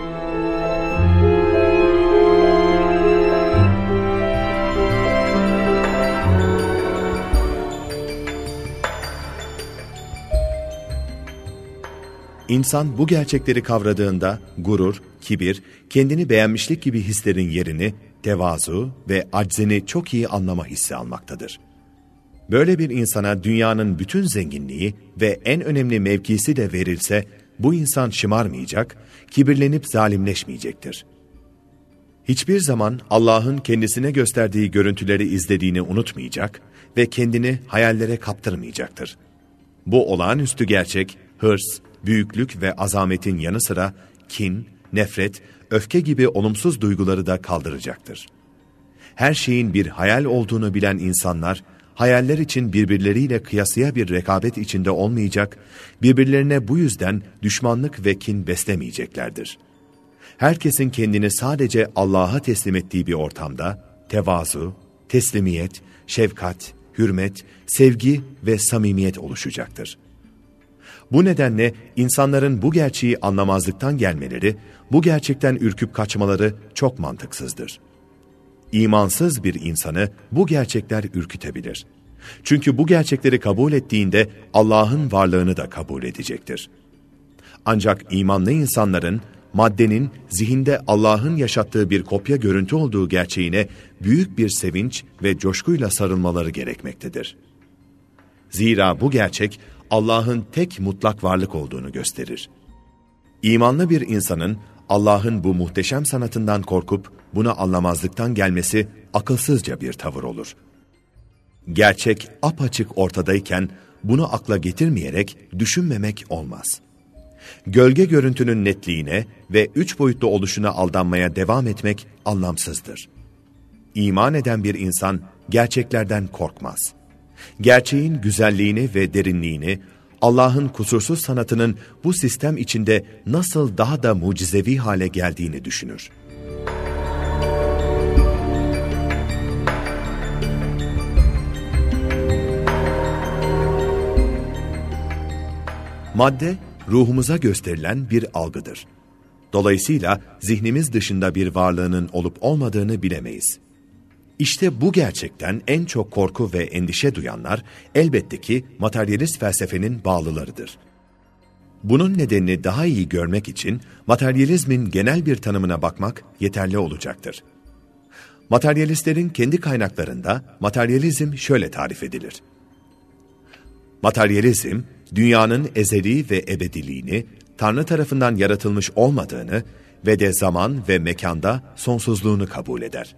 İnsan bu gerçekleri kavradığında gurur, kibir, kendini beğenmişlik gibi hislerin yerini tevazu ve aczini çok iyi anlama hissi almaktadır. Böyle bir insana dünyanın bütün zenginliği ve en önemli mevkisi de verilse, bu insan şımarmayacak, kibirlenip zalimleşmeyecektir. Hiçbir zaman Allah'ın kendisine gösterdiği görüntüleri izlediğini unutmayacak ve kendini hayallere kaptırmayacaktır. Bu olağanüstü gerçek, hırs, büyüklük ve azametin yanı sıra kin, nefret, öfke gibi olumsuz duyguları da kaldıracaktır. Her şeyin bir hayal olduğunu bilen insanlar, hayaller için birbirleriyle kıyasıya bir rekabet içinde olmayacak, birbirlerine bu yüzden düşmanlık ve kin beslemeyeceklerdir. Herkesin kendini sadece Allah'a teslim ettiği bir ortamda, tevazu, teslimiyet, şefkat, hürmet, sevgi ve samimiyet oluşacaktır. Bu nedenle insanların bu gerçeği anlamazlıktan gelmeleri, bu gerçekten ürküp kaçmaları çok mantıksızdır. İmansız bir insanı bu gerçekler ürkütebilir. Çünkü bu gerçekleri kabul ettiğinde Allah'ın varlığını da kabul edecektir. Ancak imanlı insanların maddenin zihinde Allah'ın yaşattığı bir kopya görüntü olduğu gerçeğine büyük bir sevinç ve coşkuyla sarılmaları gerekmektedir. Zira bu gerçek Allah'ın tek mutlak varlık olduğunu gösterir. İmanlı bir insanın Allah'ın bu muhteşem sanatından korkup bunu anlamazlıktan gelmesi akılsızca bir tavır olur. Gerçek apaçık ortadayken bunu akla getirmeyerek düşünmemek olmaz. Gölge görüntünün netliğine ve 3 boyutlu oluşuna aldanmaya devam etmek anlamsızdır. İman eden bir insan gerçeklerden korkmaz. Gerçeğin güzelliğini ve derinliğini, Allah'ın kusursuz sanatının bu sistem içinde nasıl daha da mucizevi hale geldiğini düşünür. Madde, ruhumuza gösterilen bir algıdır. Dolayısıyla zihnimiz dışında bir varlığının olup olmadığını bilemeyiz. İşte bu gerçekten en çok korku ve endişe duyanlar elbette ki materyalist felsefenin bağlılarıdır. Bunun nedenini daha iyi görmek için materyalizmin genel bir tanımına bakmak yeterli olacaktır. Materyalistlerin kendi kaynaklarında materyalizm şöyle tarif edilir. Materyalizm, dünyanın ezeli ve ebediliğini, Tanrı tarafından yaratılmış olmadığını ve de zaman ve mekanda sonsuzluğunu kabul eder.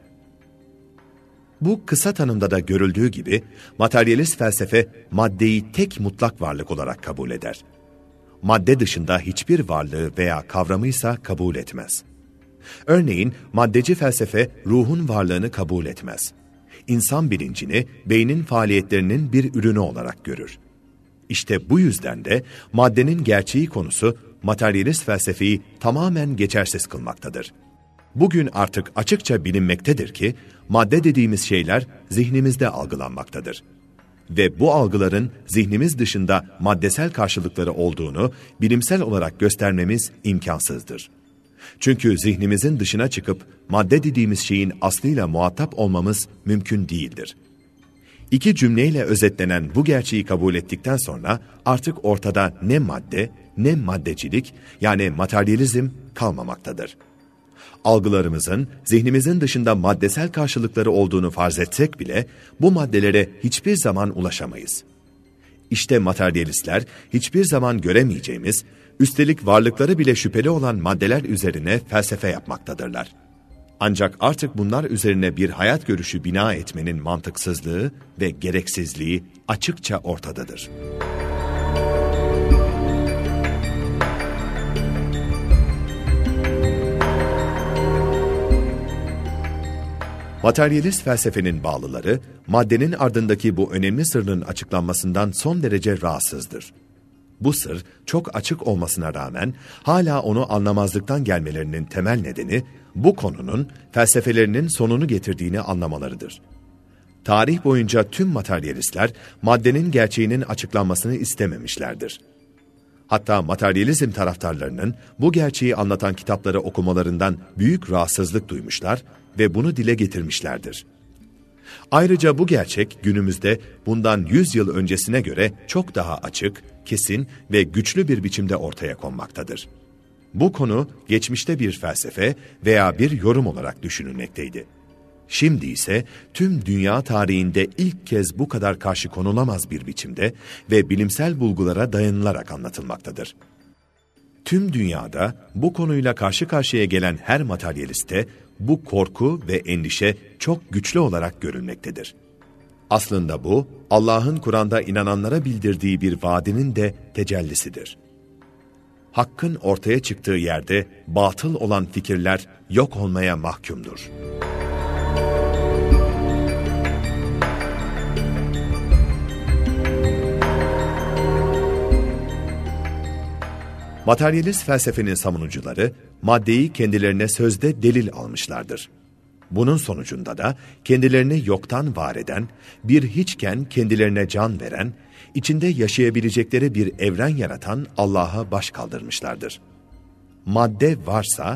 Bu kısa tanımda da görüldüğü gibi materyalist felsefe maddeyi tek mutlak varlık olarak kabul eder. Madde dışında hiçbir varlığı veya kavramıysa kabul etmez. Örneğin maddeci felsefe ruhun varlığını kabul etmez. İnsan bilincini beynin faaliyetlerinin bir ürünü olarak görür. İşte bu yüzden de maddenin gerçeği konusu materyalist felsefeyi tamamen geçersiz kılmaktadır. Bugün artık açıkça bilinmektedir ki madde dediğimiz şeyler zihnimizde algılanmaktadır. Ve bu algıların zihnimiz dışında maddesel karşılıkları olduğunu bilimsel olarak göstermemiz imkansızdır. Çünkü zihnimizin dışına çıkıp madde dediğimiz şeyin aslıyla muhatap olmamız mümkün değildir. İki cümleyle özetlenen bu gerçeği kabul ettikten sonra artık ortada ne madde ne maddecilik yani materyalizm kalmamaktadır. Algılarımızın zihnimizin dışında maddesel karşılıkları olduğunu farz etsek bile bu maddelere hiçbir zaman ulaşamayız. İşte materyalistler hiçbir zaman göremeyeceğimiz, üstelik varlıkları bile şüpheli olan maddeler üzerine felsefe yapmaktadırlar. Ancak artık bunlar üzerine bir hayat görüşü bina etmenin mantıksızlığı ve gereksizliği açıkça ortadadır. Materyalist felsefenin bağlıları, maddenin ardındaki bu önemli sırrın açıklanmasından son derece rahatsızdır. Bu sır çok açık olmasına rağmen hala onu anlamazlıktan gelmelerinin temel nedeni bu konunun felsefelerinin sonunu getirdiğini anlamalarıdır. Tarih boyunca tüm materyalistler maddenin gerçeğinin açıklanmasını istememişlerdir. Hatta materyalizm taraftarlarının bu gerçeği anlatan kitapları okumalarından büyük rahatsızlık duymuşlar ve bunu dile getirmişlerdir. Ayrıca bu gerçek günümüzde bundan 100 yıl öncesine göre çok daha açık, kesin ve güçlü bir biçimde ortaya konmaktadır. Bu konu geçmişte bir felsefe veya bir yorum olarak düşünülmekteydi. Şimdi ise tüm dünya tarihinde ilk kez bu kadar karşı konulamaz bir biçimde ve bilimsel bulgulara dayanılarak anlatılmaktadır. Tüm dünyada bu konuyla karşı karşıya gelen her materyaliste bu korku ve endişe çok güçlü olarak görülmektedir. Aslında bu, Allah'ın Kur'an'da inananlara bildirdiği bir vaadinin de tecellisidir. Hakkın ortaya çıktığı yerde batıl olan fikirler yok olmaya mahkumdur. Materyalist felsefenin savunucuları, maddeyi kendilerine sözde delil almışlardır. Bunun sonucunda da kendilerini yoktan var eden, bir hiçken kendilerine can veren, içinde yaşayabilecekleri bir evren yaratan Allah'a baş kaldırmışlardır. Madde varsa,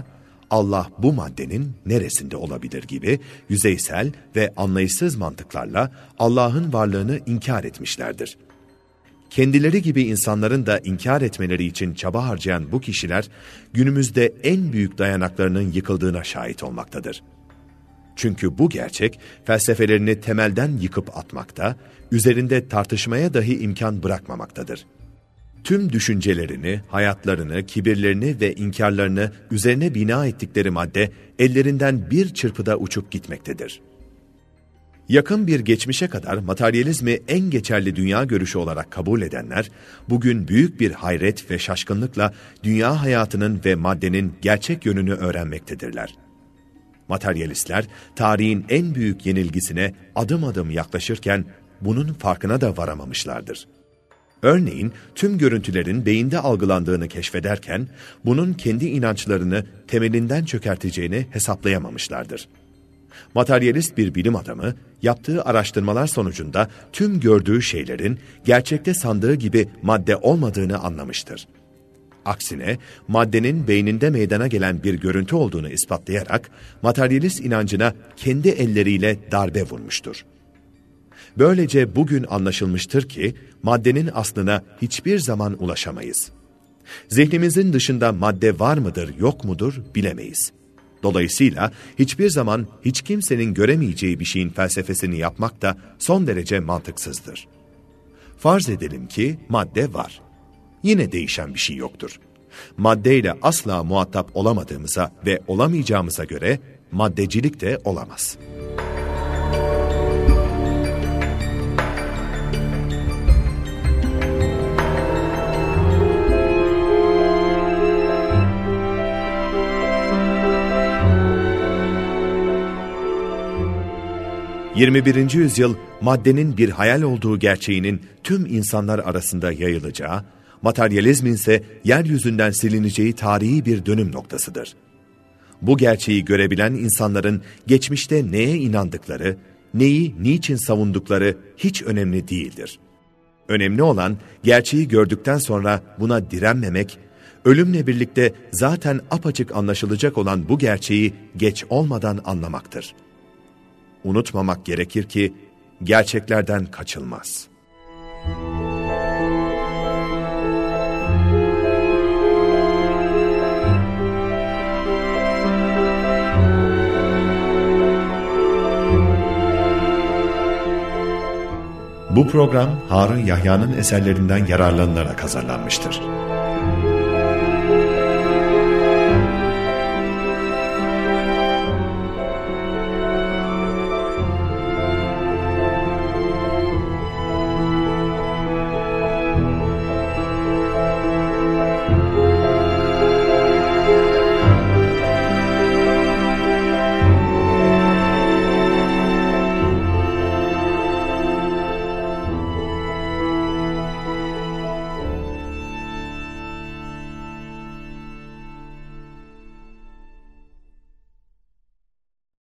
Allah bu maddenin neresinde olabilir gibi yüzeysel ve anlayışsız mantıklarla Allah'ın varlığını inkar etmişlerdir. Kendileri gibi insanların da inkar etmeleri için çaba harcayan bu kişiler, günümüzde en büyük dayanaklarının yıkıldığına şahit olmaktadır. Çünkü bu gerçek, felsefelerini temelden yıkıp atmakta, üzerinde tartışmaya dahi imkan bırakmamaktadır. Tüm düşüncelerini, hayatlarını, kibirlerini ve inkarlarını üzerine bina ettikleri madde, ellerinden bir çırpıda uçup gitmektedir. Yakın bir geçmişe kadar materyalizmi en geçerli dünya görüşü olarak kabul edenler, bugün büyük bir hayret ve şaşkınlıkla dünya hayatının ve maddenin gerçek yönünü öğrenmektedirler. Materyalistler, tarihin en büyük yenilgisine adım adım yaklaşırken, bunun farkına da varamamışlardır. Örneğin, tüm görüntülerin beyinde algılandığını keşfederken, bunun kendi inançlarını temelinden çökerteceğini hesaplayamamışlardır. Materyalist bir bilim adamı, yaptığı araştırmalar sonucunda tüm gördüğü şeylerin gerçekte sandığı gibi madde olmadığını anlamıştır. Aksine, maddenin beyninde meydana gelen bir görüntü olduğunu ispatlayarak, materyalist inancına kendi elleriyle darbe vurmuştur. Böylece bugün anlaşılmıştır ki, maddenin aslına hiçbir zaman ulaşamayız. Zihnimizin dışında madde var mıdır, yok mudur bilemeyiz. Dolayısıyla hiçbir zaman hiç kimsenin göremeyeceği bir şeyin felsefesini yapmak da son derece mantıksızdır. Farz edelim ki madde var. Yine değişen bir şey yoktur. Maddeyle asla muhatap olamadığımıza ve olamayacağımıza göre maddecilik de olamaz. ...21. yüzyıl maddenin bir hayal olduğu gerçeğinin tüm insanlar arasında yayılacağı, materyalizmin ise yeryüzünden silineceği tarihi bir dönüm noktasıdır. Bu gerçeği görebilen insanların geçmişte neye inandıkları, neyi niçin savundukları hiç önemli değildir. Önemli olan gerçeği gördükten sonra buna direnmemek, ölümle birlikte zaten apaçık anlaşılacak olan bu gerçeği geç olmadan anlamaktır. Unutmamak gerekir ki gerçeklerden kaçılmaz. Bu program Harun Yahya'nın eserlerinden yararlanılarak hazırlanmıştır.